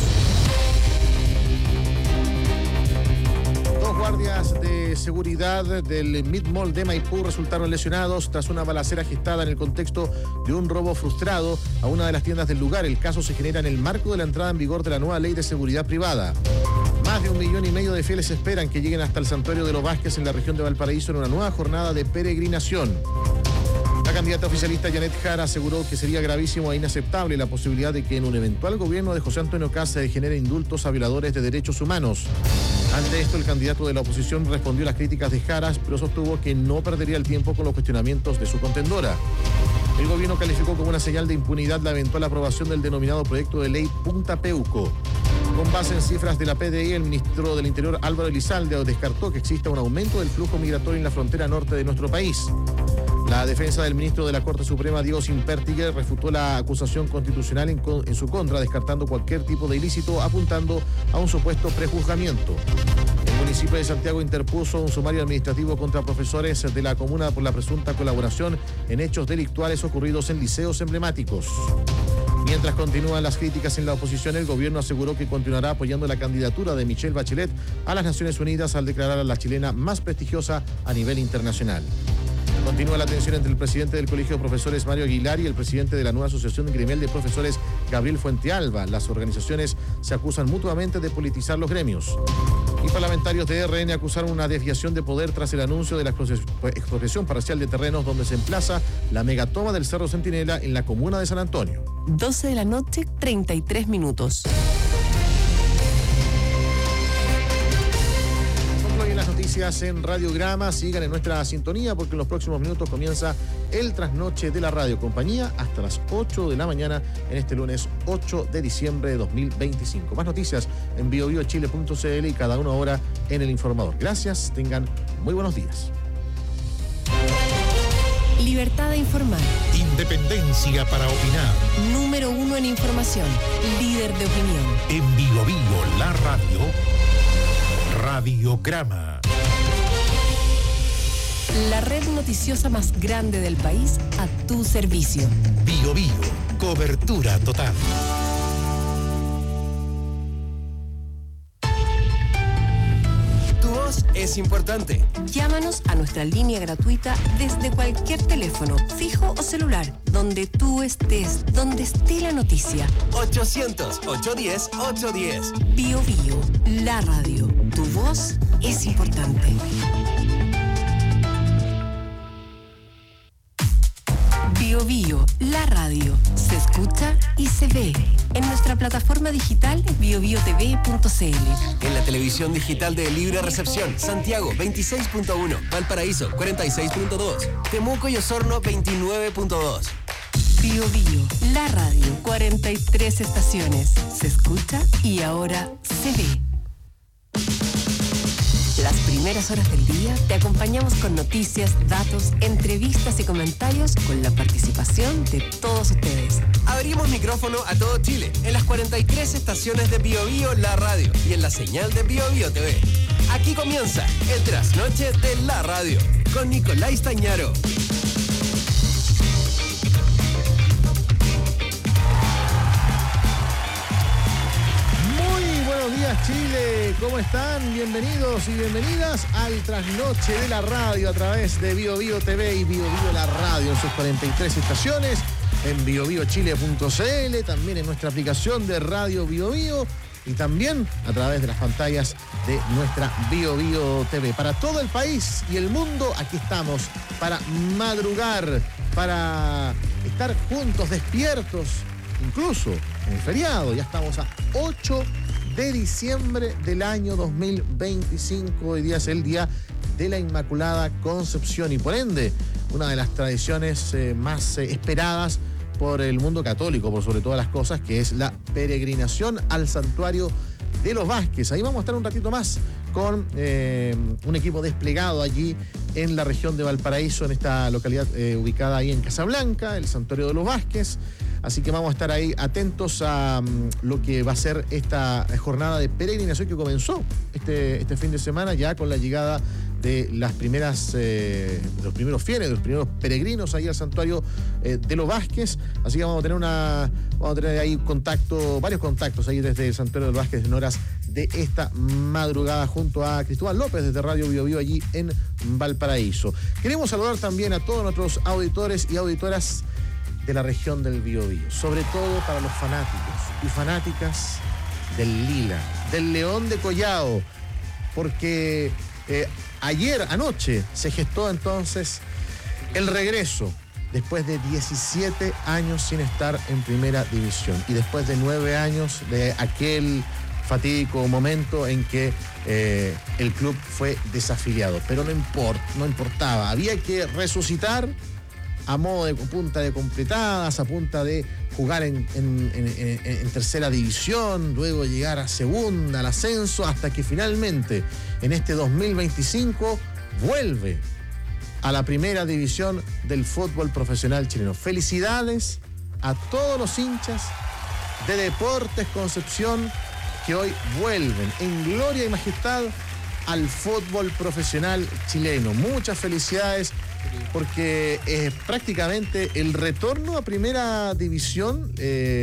Speaker 1: Dos guardias de seguridad del Mid-Mall de Maipú resultaron lesionados tras una balacera gestada en el contexto de un robo frustrado a una de las tiendas del lugar. El caso se genera en el marco de la entrada en vigor de la nueva ley de seguridad privada. Más de 1,5 millones de fieles esperan que lleguen hasta el Santuario de los Vázquez en la región de Valparaíso en una nueva jornada de peregrinación. La candidata oficialista Janet Jara aseguró que sería gravísimo e inaceptable la posibilidad de que en un eventual gobierno de José Antonio Kast se genere indultos a violadores de derechos humanos. Ante esto, el candidato de la oposición respondió a las críticas de Jara, pero sostuvo que no perdería el tiempo con los cuestionamientos de su contendora. El gobierno calificó como una señal de impunidad la eventual aprobación del denominado proyecto de ley Punta Peuco. Con base en cifras de la PDI, el ministro del Interior Álvaro Elizalde descartó que exista un aumento del flujo migratorio en la frontera norte de nuestro país. La defensa del ministro de la Corte Suprema, Diego Simpertigue, refutó la acusación constitucional en su contra, descartando cualquier tipo de ilícito, apuntando a un supuesto prejuzgamiento. El municipio de Santiago interpuso un sumario administrativo contra profesores de la comuna por la presunta colaboración en hechos delictuales ocurridos en liceos emblemáticos. Mientras continúan las críticas en la oposición, el gobierno aseguró que continuará apoyando la candidatura de Michelle Bachelet a las Naciones Unidas al declarar a la chilena más prestigiosa a nivel internacional. Continúa la tensión entre el presidente del Colegio de Profesores, Mario Aguilar, y el presidente de la nueva Asociación Gremial de Profesores, Gabriel Fuentealba. Las organizaciones se acusan mutuamente de politizar los gremios. Y parlamentarios de RN acusaron una desviación de poder tras el anuncio de la expropiación parcial de terrenos donde se emplaza la megatoma del Cerro Centinela en la comuna de San Antonio.
Speaker 5: 12 de la noche, 33 minutos.
Speaker 1: Las noticias en Radiograma, sigan en nuestra sintonía porque en los próximos minutos comienza el trasnoche de la radio compañía hasta las 8 de la mañana en este lunes 8 de diciembre de 2025. Más noticias en biobiochile.cl y cada una hora en El Informador. Gracias, tengan muy buenos días.
Speaker 5: Libertad de informar.
Speaker 4: Independencia para opinar.
Speaker 5: Número 1 en información. Líder de opinión.
Speaker 4: En Bio la radio. Radiograma.
Speaker 5: La red noticiosa más grande del país a tu servicio.
Speaker 4: Bio Bio, cobertura total.
Speaker 2: Tu voz es importante.
Speaker 5: Llámanos a nuestra línea gratuita desde cualquier teléfono, fijo o celular, donde tú estés, donde esté la noticia.
Speaker 2: 800-810-810.
Speaker 5: Bio Bio, la radio. Tu voz es importante. Bio Bio, la radio. Se escucha y se ve. En nuestra plataforma digital biobiotv.cl.
Speaker 2: En la televisión digital de Libre Recepción, Santiago 26.1, Valparaíso 46.2, Temuco y Osorno 29.2.
Speaker 5: Bio Bio, la radio. 43 estaciones. Se escucha y ahora se ve. Las primeras horas del día te acompañamos con noticias, datos, entrevistas y comentarios con la participación de todos ustedes.
Speaker 2: Abrimos micrófono a todo Chile en las 43 estaciones de Bio Bio, la radio y en la señal de Bio Bio TV. Aquí comienza el trasnoche de la radio con Nicolás Tañaro.
Speaker 1: Buenos días, Chile, ¿cómo están? Bienvenidos y bienvenidas al trasnoche de la radio a través de Bio Bio TV y Bio Bio la radio en sus 43 estaciones, en biobiochile.cl, también en nuestra aplicación de Radio Bio Bio y también a través de las pantallas de nuestra Bio Bio TV. Para todo el país y el mundo, aquí estamos para madrugar, para estar juntos, despiertos, incluso en el feriado. Ya estamos a 8 de diciembre del año 2025. Hoy día es el Día de la Inmaculada Concepción y por ende una de las tradiciones más esperadas por el mundo católico, por sobre todas las cosas, que es la peregrinación al santuario de los Vázquez. Ahí vamos a estar un ratito más con un equipo desplegado allí en la región de Valparaíso, en esta localidad ubicada ahí en Casablanca, el santuario de los Vázquez. Así que vamos a estar ahí atentos a lo que va a ser esta jornada de peregrinación que comenzó este fin de semana ya con la llegada de las primeras, los primeros fieles, de los primeros peregrinos ahí al santuario de los Vázquez. Así que vamos a tener ahí varios contactos ahí desde el santuario de los Vázquez en horas de esta madrugada junto a Cristóbal López desde Radio Bio Bio allí en Valparaíso. Queremos saludar también a todos nuestros auditores y auditoras de la región del Biobío, sobre todo para los fanáticos y fanáticas del Lila, del León de Collao, porque anoche se gestó entonces el regreso después de 17 años sin estar en primera división y después de 9 años de aquel fatídico momento en que el club fue desafiliado. Pero no importaba, había que resucitar a modo de punta de completadas, a punta de jugar en tercera división, luego llegar a segunda, al ascenso, hasta que finalmente en este 2025 vuelve a la primera división del fútbol profesional chileno. Felicidades a todos los hinchas de Deportes Concepción que hoy vuelven en gloria y majestad al fútbol profesional chileno. Muchas felicidades, porque prácticamente el retorno a primera división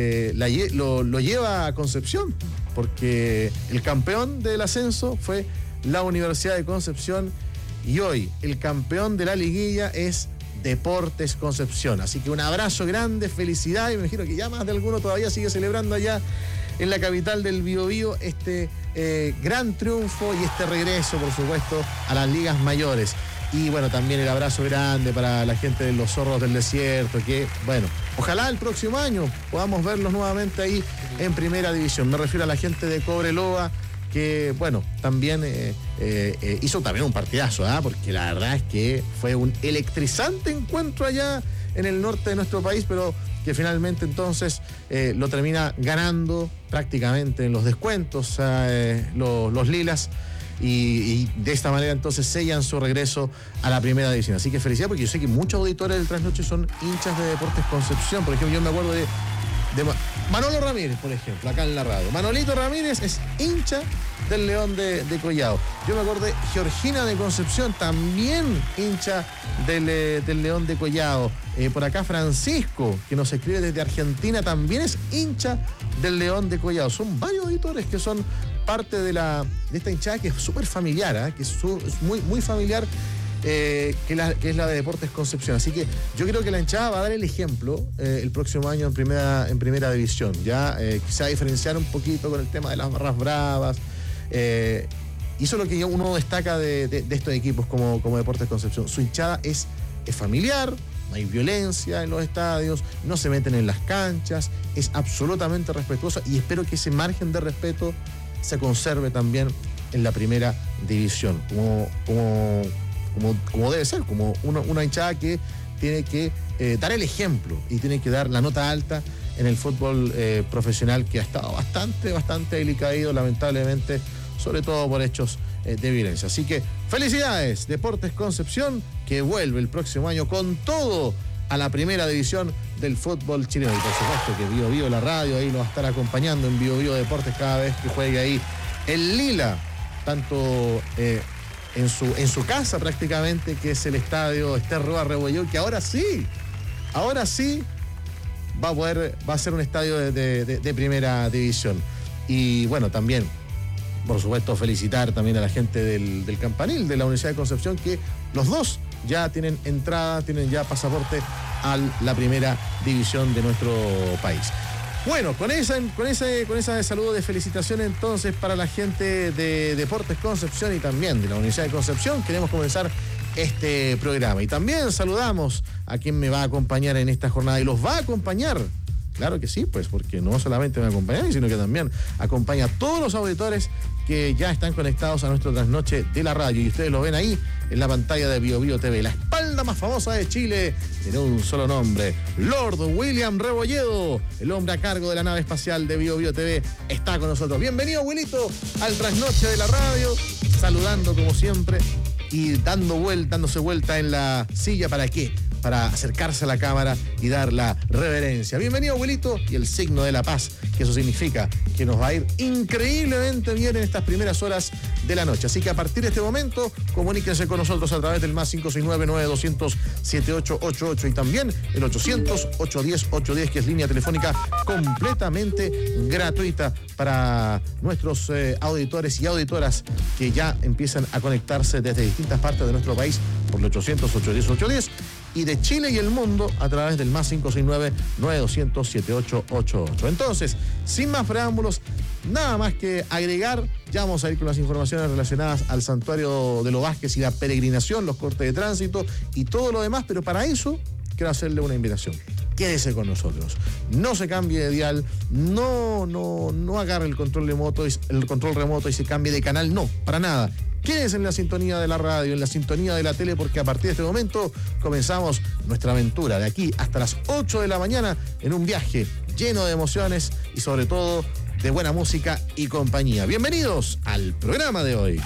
Speaker 1: lo lleva a Concepción, porque el campeón del ascenso fue la Universidad de Concepción y hoy el campeón de la liguilla es Deportes Concepción. Así que un abrazo grande, felicidad, y me imagino que ya más de alguno todavía sigue celebrando allá en la capital del Biobío este gran triunfo y este regreso, por supuesto, a las ligas mayores. Y bueno, también el abrazo grande para la gente de los Zorros del Desierto, que bueno, ojalá el próximo año podamos verlos nuevamente ahí en primera división. Me refiero a la gente de Cobreloa, que bueno, también hizo también un partidazo, porque la verdad es que fue un electrizante encuentro allá en el norte de nuestro país, pero que finalmente entonces lo termina ganando prácticamente en los descuentos los Lilas. Y de esta manera entonces sellan su regreso a la primera división. Así que felicidad, porque yo sé que muchos auditores del Trasnoche son hinchas de Deportes Concepción. Por ejemplo, yo me acuerdo Manolo Ramírez, por ejemplo, acá en la radio. Manolito Ramírez es hincha del León de Collado. Yo me acordé, Georgina de Concepción, también hincha del León de Collado. Por acá Francisco, que nos escribe desde Argentina, también es hincha del León de Collado. Son varios auditores que son parte de esta hinchada que es súper familiar, que es muy, muy familiar. Que es la de Deportes Concepción. Así que yo creo que la hinchada va a dar el ejemplo el próximo año en primera división. Ya quizá diferenciar un poquito con el tema de las barras bravas. Y eso es lo que uno destaca de estos equipos como Deportes Concepción. Su hinchada es familiar, no hay violencia en los estadios, no se meten en las canchas, es absolutamente respetuosa, y espero que ese margen de respeto se conserve también en la primera división. Como debe ser, como una hinchada que tiene que dar el ejemplo y tiene que dar la nota alta en el fútbol profesional, que ha estado bastante delicado, lamentablemente, sobre todo por hechos de violencia. Así que felicidades, Deportes Concepción, que vuelve el próximo año con todo a la primera división del fútbol chileno. Y por supuesto que Bio Bio, la radio, ahí nos va a estar acompañando en Bio Bio Deportes cada vez que juegue ahí el Lila, tanto en su casa prácticamente, que es el estadio Ester Roa Rebolledo, que ahora sí va a ser un estadio de primera división. Y bueno, también, por supuesto, felicitar también a la gente del Campanil, de la Universidad de Concepción, que los dos ya tienen entrada, tienen ya pasaporte a la primera división de nuestro país. Bueno, con ese saludo de felicitación entonces para la gente de Deportes Concepción y también de la Universidad de Concepción, queremos comenzar este programa. Y también saludamos a quien me va a acompañar en esta jornada y los va a acompañar. Claro que sí, pues, porque no solamente me acompaña, sino que también acompaña a todos los auditores que ya están conectados a nuestro trasnoche de la radio. Y ustedes lo ven ahí en la pantalla de Bio Bio TV. La espalda más famosa de Chile tiene un solo nombre: Lord William Rebolledo, el hombre a cargo de la nave espacial de Bio Bio TV, está con nosotros. Bienvenido, Wilito, al trasnoche de la radio, saludando como siempre y dándose vuelta en la silla. ¿Para qué? Para acercarse a la cámara y dar la reverencia. Bienvenido, abuelito, y el signo de la paz, que eso significa que nos va a ir increíblemente bien en estas primeras horas de la noche. Así que a partir de este momento, comuníquense con nosotros a través del más 569-9200-7888 y también el 800-810-810, que es línea telefónica completamente gratuita para nuestros auditores y auditoras que ya empiezan a conectarse desde distintas partes de nuestro país por el 800-810-810 y de Chile y el mundo a través del más 569-9200-7888. Entonces, sin más preámbulos, nada más que agregar, ya vamos a ir con las informaciones relacionadas al Santuario de los Vázquez y la peregrinación, los cortes de tránsito y todo lo demás, pero para eso quiero hacerle una invitación. Quédese con nosotros, no se cambie de dial, no agarre el control remoto y se cambie de canal, no, para nada. Quédense en la sintonía de la radio, en la sintonía de la tele, porque a partir de este momento comenzamos nuestra aventura de aquí hasta las 8 de la mañana en un viaje lleno de emociones y sobre todo de buena música y compañía. Bienvenidos al programa de hoy.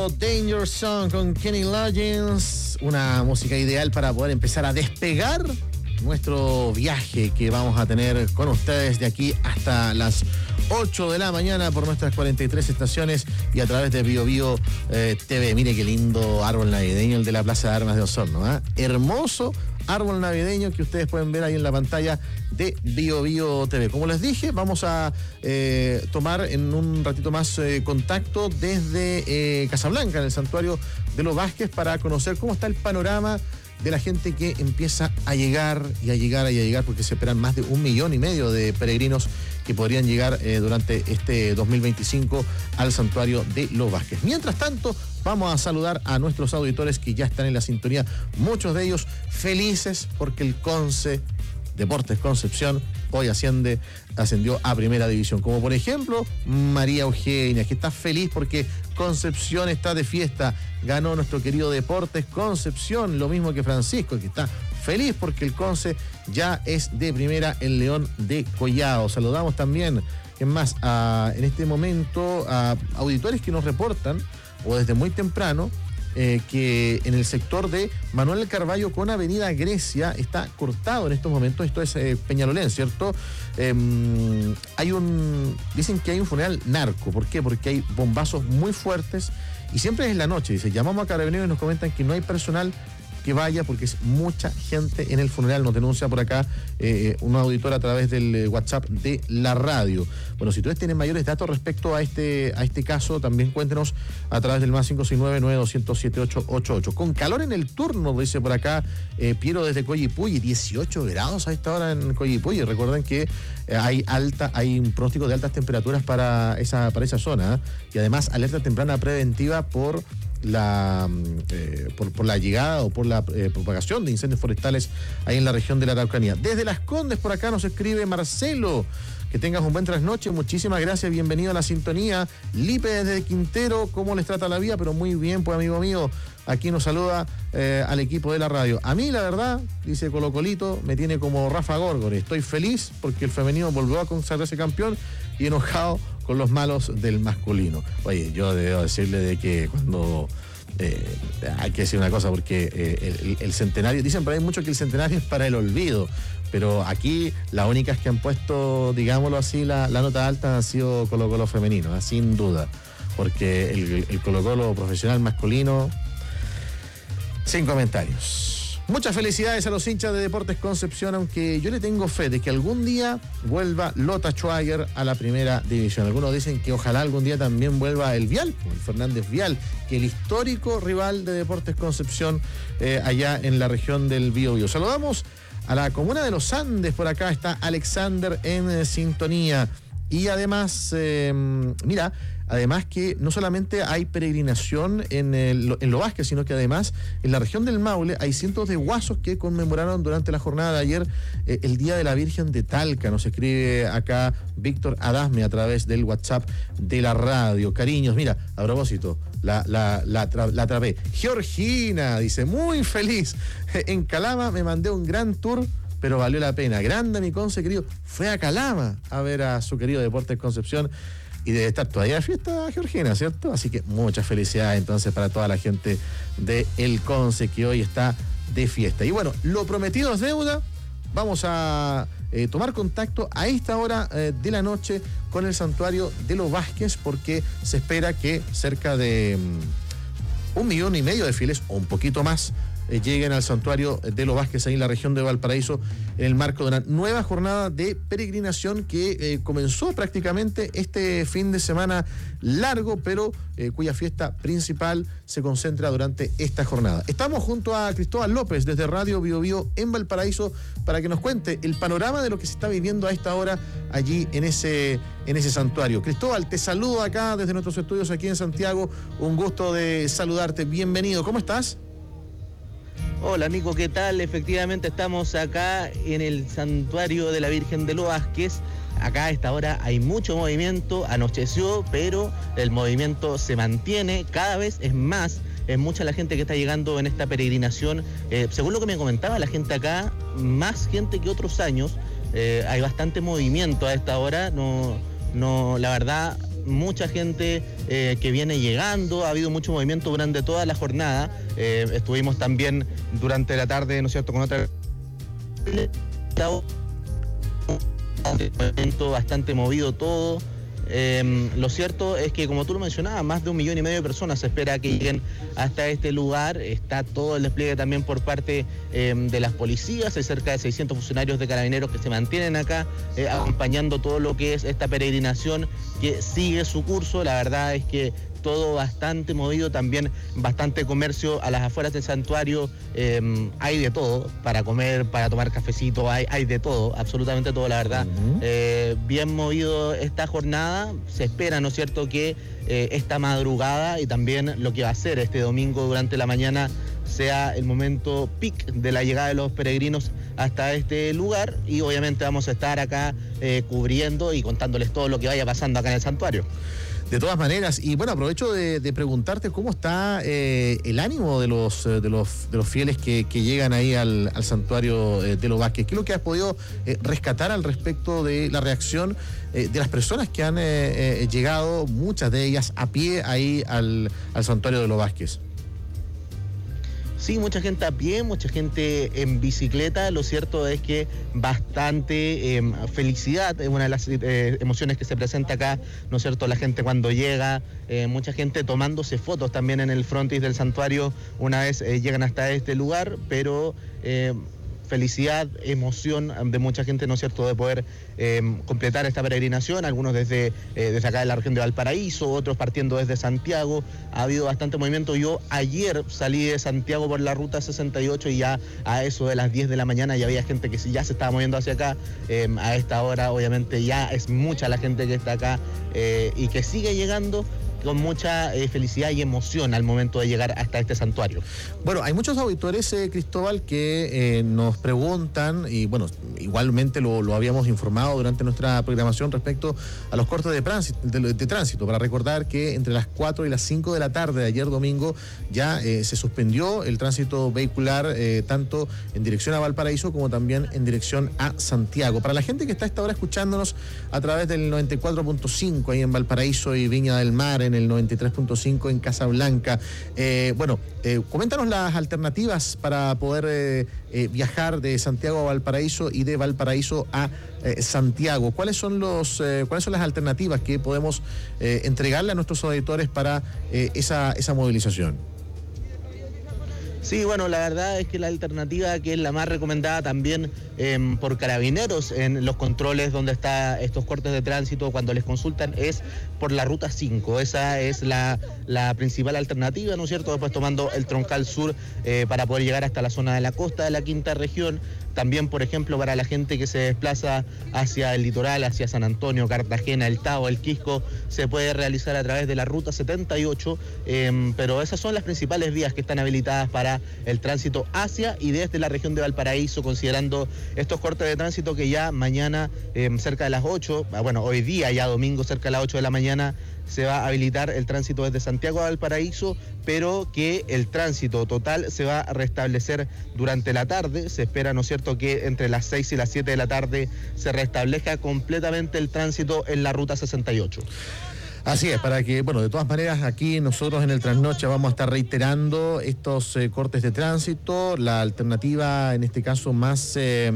Speaker 1: sonando Danger Zone con Kenny Loggins, una música ideal para poder empezar a despegar nuestro viaje que vamos a tener con ustedes de aquí hasta las 8 de la mañana por nuestras 43 estaciones y a través de Bio Bio TV. Mire qué lindo árbol navideño el de la Plaza de Armas de Osorno, ¿eh? Hermoso árbol navideño que ustedes pueden ver ahí en la pantalla de Bio Bio TV. Como les dije, vamos a tomar en un ratito más contacto desde Casablanca, en el santuario de los Vázquez, para conocer cómo está el panorama de la gente que empieza a llegar y a llegar y a llegar, porque se esperan más de 1,5 millones de peregrinos que podrían llegar durante este 2025 al santuario de los Vázquez. Mientras tanto, vamos a saludar a nuestros auditores que ya están en la sintonía, muchos de ellos felices porque el CONCE Deportes Concepción hoy ascendió a primera división, como por ejemplo María Eugenia, que está feliz porque Concepción está de fiesta, ganó nuestro querido Deportes Concepción, lo mismo que Francisco, que está feliz porque el CONCE ya es de primera en León de Collao. Saludamos también, es más, en este momento a auditores que nos reportan, o desde muy temprano, que en el sector de Manuel Carballo con Avenida Grecia está cortado en estos momentos. Esto es Peñalolén, ¿cierto? Dicen que hay un funeral narco. ¿Por qué? Porque hay bombazos muy fuertes y siempre es en la noche. Dice, llamamos a Carabineros y nos comentan que no hay personal que vaya porque es mucha gente en el funeral. Nos denuncia por acá un auditor a través del WhatsApp de la radio. Bueno, si ustedes tienen mayores datos respecto a este caso, también cuéntenos a través del más 569-9200-7888. Con calor en el turno, dice por acá Piero desde Coyipulli, 18 grados a esta hora en Coyipulli. Recuerden que hay un pronóstico de altas temperaturas para esa zona, y además alerta temprana preventiva por la llegada o por la propagación de incendios forestales ahí en la región de la Araucanía. Desde Las Condes por acá nos escribe Marcelo. Que tengas un buen trasnoche, muchísimas gracias, bienvenido a la sintonía. Lipe desde Quintero, ¿cómo les trata la vida? Pero muy bien, pues amigo mío, aquí nos saluda al equipo de la radio. A mí, la verdad, dice Colocolito, me tiene como Rafa Górgore. Estoy feliz porque el femenino volvió a consagrarse campeón y enojado con los malos del masculino. Oye, yo debo decirle de que cuando... hay que decir una cosa, porque el centenario, dicen por ahí mucho que el centenario es para el olvido, pero aquí las únicas que han puesto, digámoslo así, la nota alta han sido Colo-Colo femenino, sin duda, porque el Colo-Colo profesional masculino, sin comentarios. Muchas felicidades a los hinchas de Deportes Concepción, aunque yo le tengo fe de que algún día vuelva Lota Schwager a la primera división. Algunos dicen que ojalá algún día también vuelva el Vial, el Fernández Vial, que el histórico rival de Deportes Concepción allá en la región del Biobío. Saludamos a la comuna de Los Andes, por acá está Alexander en sintonía. Y además, además que no solamente hay peregrinación en Los Vázquez, sino que además en la región del Maule hay cientos de guasos que conmemoraron durante la jornada de ayer el Día de la Virgen de Talca. Nos escribe acá Víctor Adasme a través del WhatsApp de la radio. Cariños, mira, a propósito, la atrapé. Georgina dice, muy feliz. En Calama me mandé un gran tour, pero valió la pena. Grande mi Conce, querido. Fue a Calama a ver a su querido Deportes Concepción y debe estar todavía de fiesta, Georgina, ¿cierto? Así que muchas felicidades entonces para toda la gente de El Conce que hoy está de fiesta. Y bueno, lo prometido es deuda. Vamos a tomar contacto a esta hora de la noche con el santuario de los Vázquez, porque se espera que cerca de 1,5 millones de fieles, o un poquito más, lleguen al santuario de los Vázquez ahí en la región de Valparaíso en el marco de una nueva jornada de peregrinación que comenzó prácticamente este fin de semana largo, pero cuya fiesta principal se concentra durante esta jornada. Estamos junto a Cristóbal López desde Radio Bio Bio en Valparaíso para que nos cuente el panorama de lo que se está viviendo a esta hora allí en ese santuario. Cristóbal, te saludo acá desde nuestros estudios aquí en Santiago, un gusto de saludarte, bienvenido, ¿cómo estás?
Speaker 10: Hola Nico, ¿qué tal? Efectivamente estamos acá en el santuario de la Virgen de los Vázquez. Acá a esta hora hay mucho movimiento, anocheció, pero el movimiento se mantiene, cada vez es más. Es mucha la gente que está llegando en esta peregrinación. Según lo que me comentaba la gente acá, más gente que otros años. Hay bastante movimiento a esta hora. No, la verdad, mucha gente que viene llegando, ha habido mucho movimiento durante toda la jornada. Estuvimos también durante la tarde, ¿no es cierto?, con otra... movimiento bastante movido todo. Lo cierto es que, como tú lo mencionabas, más de 1,5 millones de personas se espera que lleguen hasta este lugar. Está todo el despliegue también por parte de las policías. Hay cerca de 600 funcionarios de Carabineros que se mantienen acá acompañando todo lo que es esta peregrinación que sigue su curso. La verdad es que todo bastante movido, también bastante comercio a las afueras del santuario. Hay de todo para comer, para tomar cafecito, hay de todo, absolutamente todo, la verdad. Bien movido esta jornada. Se espera, ¿no es cierto?, que esta madrugada y también lo que va a ser este domingo durante la mañana sea el momento peak de la llegada de los peregrinos hasta este lugar, y obviamente vamos a estar acá cubriendo y contándoles todo lo que vaya pasando acá en el santuario.
Speaker 1: De todas maneras, y bueno, aprovecho de preguntarte cómo está el ánimo de los fieles que llegan ahí al santuario de los Vázquez. ¿Qué es lo que has podido rescatar al respecto de la reacción de las personas que han llegado, muchas de ellas a pie ahí al santuario de los Vázquez?
Speaker 10: Sí, mucha gente a pie, mucha gente en bicicleta. Lo cierto es que bastante felicidad es una de las emociones que se presenta acá, ¿no es cierto? La gente cuando llega, mucha gente tomándose fotos también en el frontis del santuario una vez llegan hasta este lugar, pero felicidad, emoción de mucha gente, ¿no es cierto?, de poder completar esta peregrinación, algunos desde acá de la región de Valparaíso, otros partiendo desde Santiago. Ha habido bastante movimiento. Yo ayer salí de Santiago por la ruta 68 y ya a eso de las 10 de la mañana ya había gente que ya se estaba moviendo hacia acá. A esta hora obviamente ya es mucha la gente que está acá y que sigue llegando con mucha felicidad y emoción al momento de llegar hasta este santuario.
Speaker 1: Bueno, hay muchos auditores, Cristóbal, que nos preguntan, y bueno, igualmente lo habíamos informado durante nuestra programación respecto a los cortes de tránsito, para recordar que entre las 4 y las 5 de la tarde de ayer domingo ya se suspendió el tránsito vehicular, tanto en dirección a Valparaíso como también en dirección a Santiago. Para la gente que está a esta hora escuchándonos a través del 94.5 ahí en Valparaíso y Viña del Mar, en el 93.5 en Casablanca. Coméntanos las alternativas para poder viajar de Santiago a Valparaíso y de Valparaíso a Santiago. ¿Cuáles son las alternativas que podemos entregarle a nuestros auditores para esa movilización?
Speaker 10: Sí, bueno, la verdad es que la alternativa que es la más recomendada también por Carabineros en los controles donde está estos cortes de tránsito cuando les consultan es por la ruta 5. Esa es la principal alternativa, ¿no es cierto? Después tomando el troncal sur para poder llegar hasta la zona de la costa de la quinta región. También, por ejemplo, para la gente que se desplaza hacia el litoral, hacia San Antonio, Cartagena, El Tao, El Quisco, se puede realizar a través de la ruta 78, pero esas son las principales vías que están habilitadas para el tránsito hacia y desde la región de Valparaíso, considerando estos cortes de tránsito que ya mañana cerca de las 8, bueno, hoy día ya domingo cerca de las 8 de la mañana, se va a habilitar el tránsito desde Santiago a Valparaíso, pero que el tránsito total se va a restablecer durante la tarde. Se espera, ¿no es cierto?, que entre las 6 y las 7 de la tarde se restablezca completamente el tránsito en la ruta 68.
Speaker 1: Así es, para que, bueno, de todas maneras aquí nosotros en el Trasnoche vamos a estar reiterando estos cortes de tránsito. La alternativa en este caso más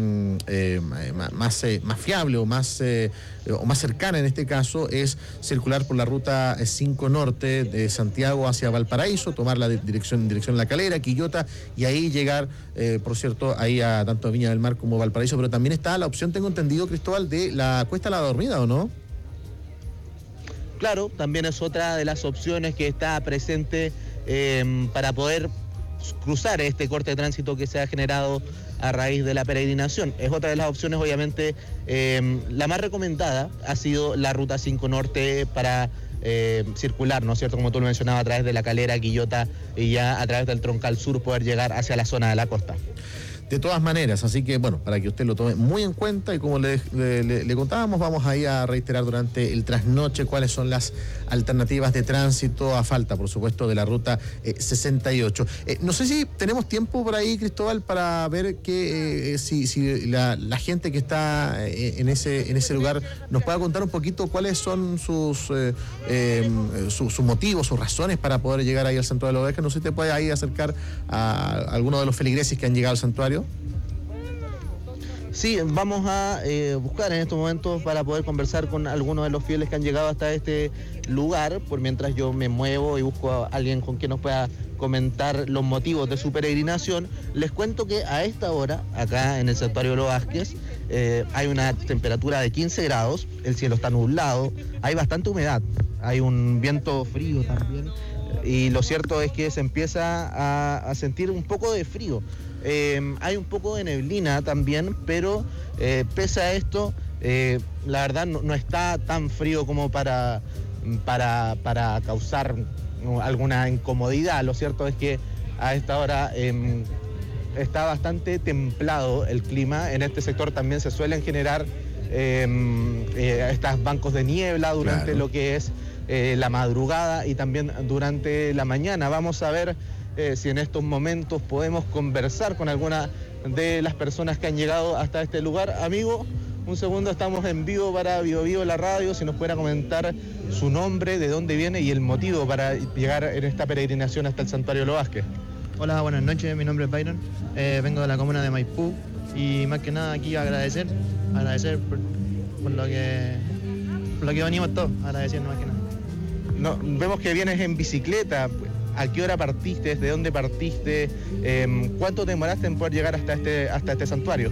Speaker 1: fiable o más cercana en este caso es circular por la ruta 5 Norte de Santiago hacia Valparaíso, tomar la dirección La Calera, Quillota, y ahí llegar, por cierto, ahí a tanto Viña del Mar como Valparaíso. Pero también está la opción, tengo entendido, Cristóbal, de la Cuesta La Dormida, ¿o no?
Speaker 10: Claro, también es otra de las opciones que está presente para poder cruzar este corte de tránsito que se ha generado a raíz de la peregrinación. Es otra de las opciones, obviamente, la más recomendada ha sido la ruta 5 Norte para circular, ¿no es cierto?, como tú lo mencionabas, a través de La Calera, Quillota y ya a través del troncal sur poder llegar hacia la zona de la costa.
Speaker 1: De todas maneras, así que bueno, para que usted lo tome muy en cuenta y como le contábamos, vamos ahí a reiterar durante el trasnoche cuáles son las alternativas de tránsito a falta, por supuesto, de la ruta 68. No sé si tenemos tiempo por ahí, Cristóbal, para ver que si la gente que está en ese lugar nos pueda contar un poquito cuáles son sus motivos, sus razones para poder llegar ahí al santuario de la Oveja. No sé si te puede ahí acercar a alguno de los feligreses que han llegado al santuario.
Speaker 10: Sí, vamos a buscar en estos momentos para poder conversar con algunos de los fieles que han llegado hasta este lugar, por mientras yo me muevo y busco a alguien con quien nos pueda comentar los motivos de su peregrinación. Les cuento que a esta hora, acá en el santuario de los Vázquez, hay una temperatura de 15 grados, el cielo está nublado, hay bastante humedad, hay un viento frío también, y lo cierto es que se empieza a sentir un poco de frío. Hay un poco de neblina también, pero pese a esto, la verdad no está tan frío como para causar alguna incomodidad. Lo cierto es que a esta hora está bastante templado el clima. En este sector también se suelen generar estos bancos de niebla durante lo que es la madrugada y también durante la mañana. Vamos a ver si en estos momentos podemos conversar con alguna de las personas que han llegado hasta este lugar. Amigo, un segundo, estamos en vivo para Biobío la radio, si nos pudiera comentar su nombre, de dónde viene y el motivo para llegar en esta peregrinación hasta el santuario de los Vázquez.
Speaker 11: Hola, buenas noches, mi nombre es Byron, vengo de la comuna de Maipú y más que nada aquí agradecer por lo que venimos todos, agradeciendo más que nada.
Speaker 10: No, vemos que vienes en bicicleta. ¿A qué hora partiste? ¿De dónde partiste? ¿Cuánto te demoraste en poder llegar hasta este santuario?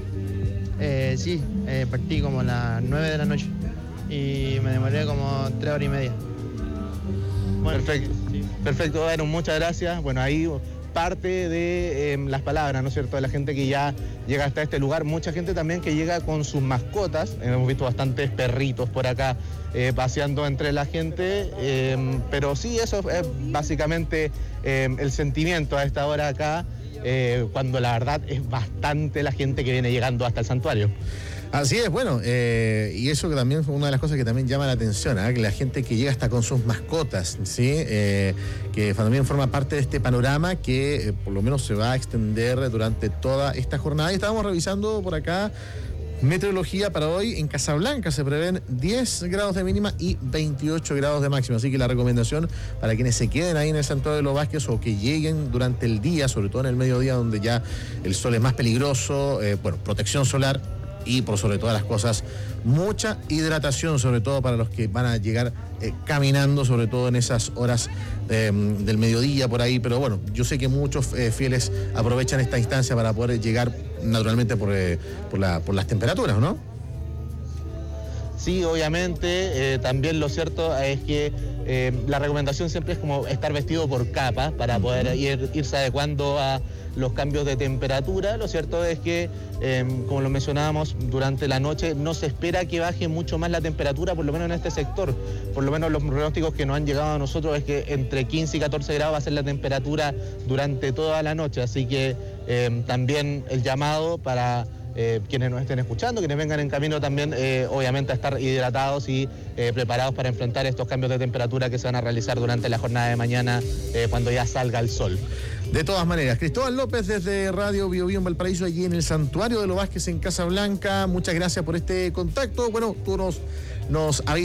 Speaker 11: Partí como a las 9 de la noche y me demoré como 3 horas y media.
Speaker 10: Bueno, perfecto, Byron, muchas gracias. Bueno, ahí parte de las palabras, ¿no es cierto?, de la gente que ya llega hasta este lugar. Mucha gente también que llega con sus mascotas. Hemos visto bastantes perritos por acá paseando entre la gente, pero sí, eso es básicamente el sentimiento a esta hora acá, cuando la verdad es bastante la gente que viene llegando hasta el santuario.
Speaker 1: Así es, bueno, y eso que también fue una de las cosas que también llama la atención, que la gente que llega hasta con sus mascotas, ¿sí? Que también forma parte de este panorama que por lo menos se va a extender durante toda esta jornada. Y estábamos revisando por acá meteorología para hoy. En Casablanca se prevén 10 grados de mínima y 28 grados de máxima, así que la recomendación para quienes se queden ahí en el santuario de los Vázquez o que lleguen durante el día, sobre todo en el mediodía donde ya el sol es más peligroso, protección solar y por sobre todas las cosas mucha hidratación, sobre todo para los que van a llegar caminando, sobre todo en esas horas del mediodía por ahí, pero bueno, yo sé que muchos fieles aprovechan esta instancia para poder llegar naturalmente por las temperaturas, ¿no?
Speaker 10: Sí, obviamente, también lo cierto es que la recomendación siempre es como estar vestido por capas para poder irse adecuando a los cambios de temperatura. Lo cierto es que, como lo mencionábamos, durante la noche no se espera que baje mucho más la temperatura, por lo menos en este sector. Por lo menos los pronósticos que nos han llegado a nosotros es que entre 15 y 14 grados va a ser la temperatura durante toda la noche. Así que también el llamado para quienes nos estén escuchando, quienes vengan en camino también, obviamente a estar hidratados y preparados para enfrentar estos cambios de temperatura que se van a realizar durante la jornada de mañana cuando ya salga el sol.
Speaker 1: De todas maneras, Cristóbal López desde Radio Biobío en Valparaíso, allí en el santuario de los Vázquez en Casablanca. Muchas gracias por este contacto. Bueno, tú nos avisas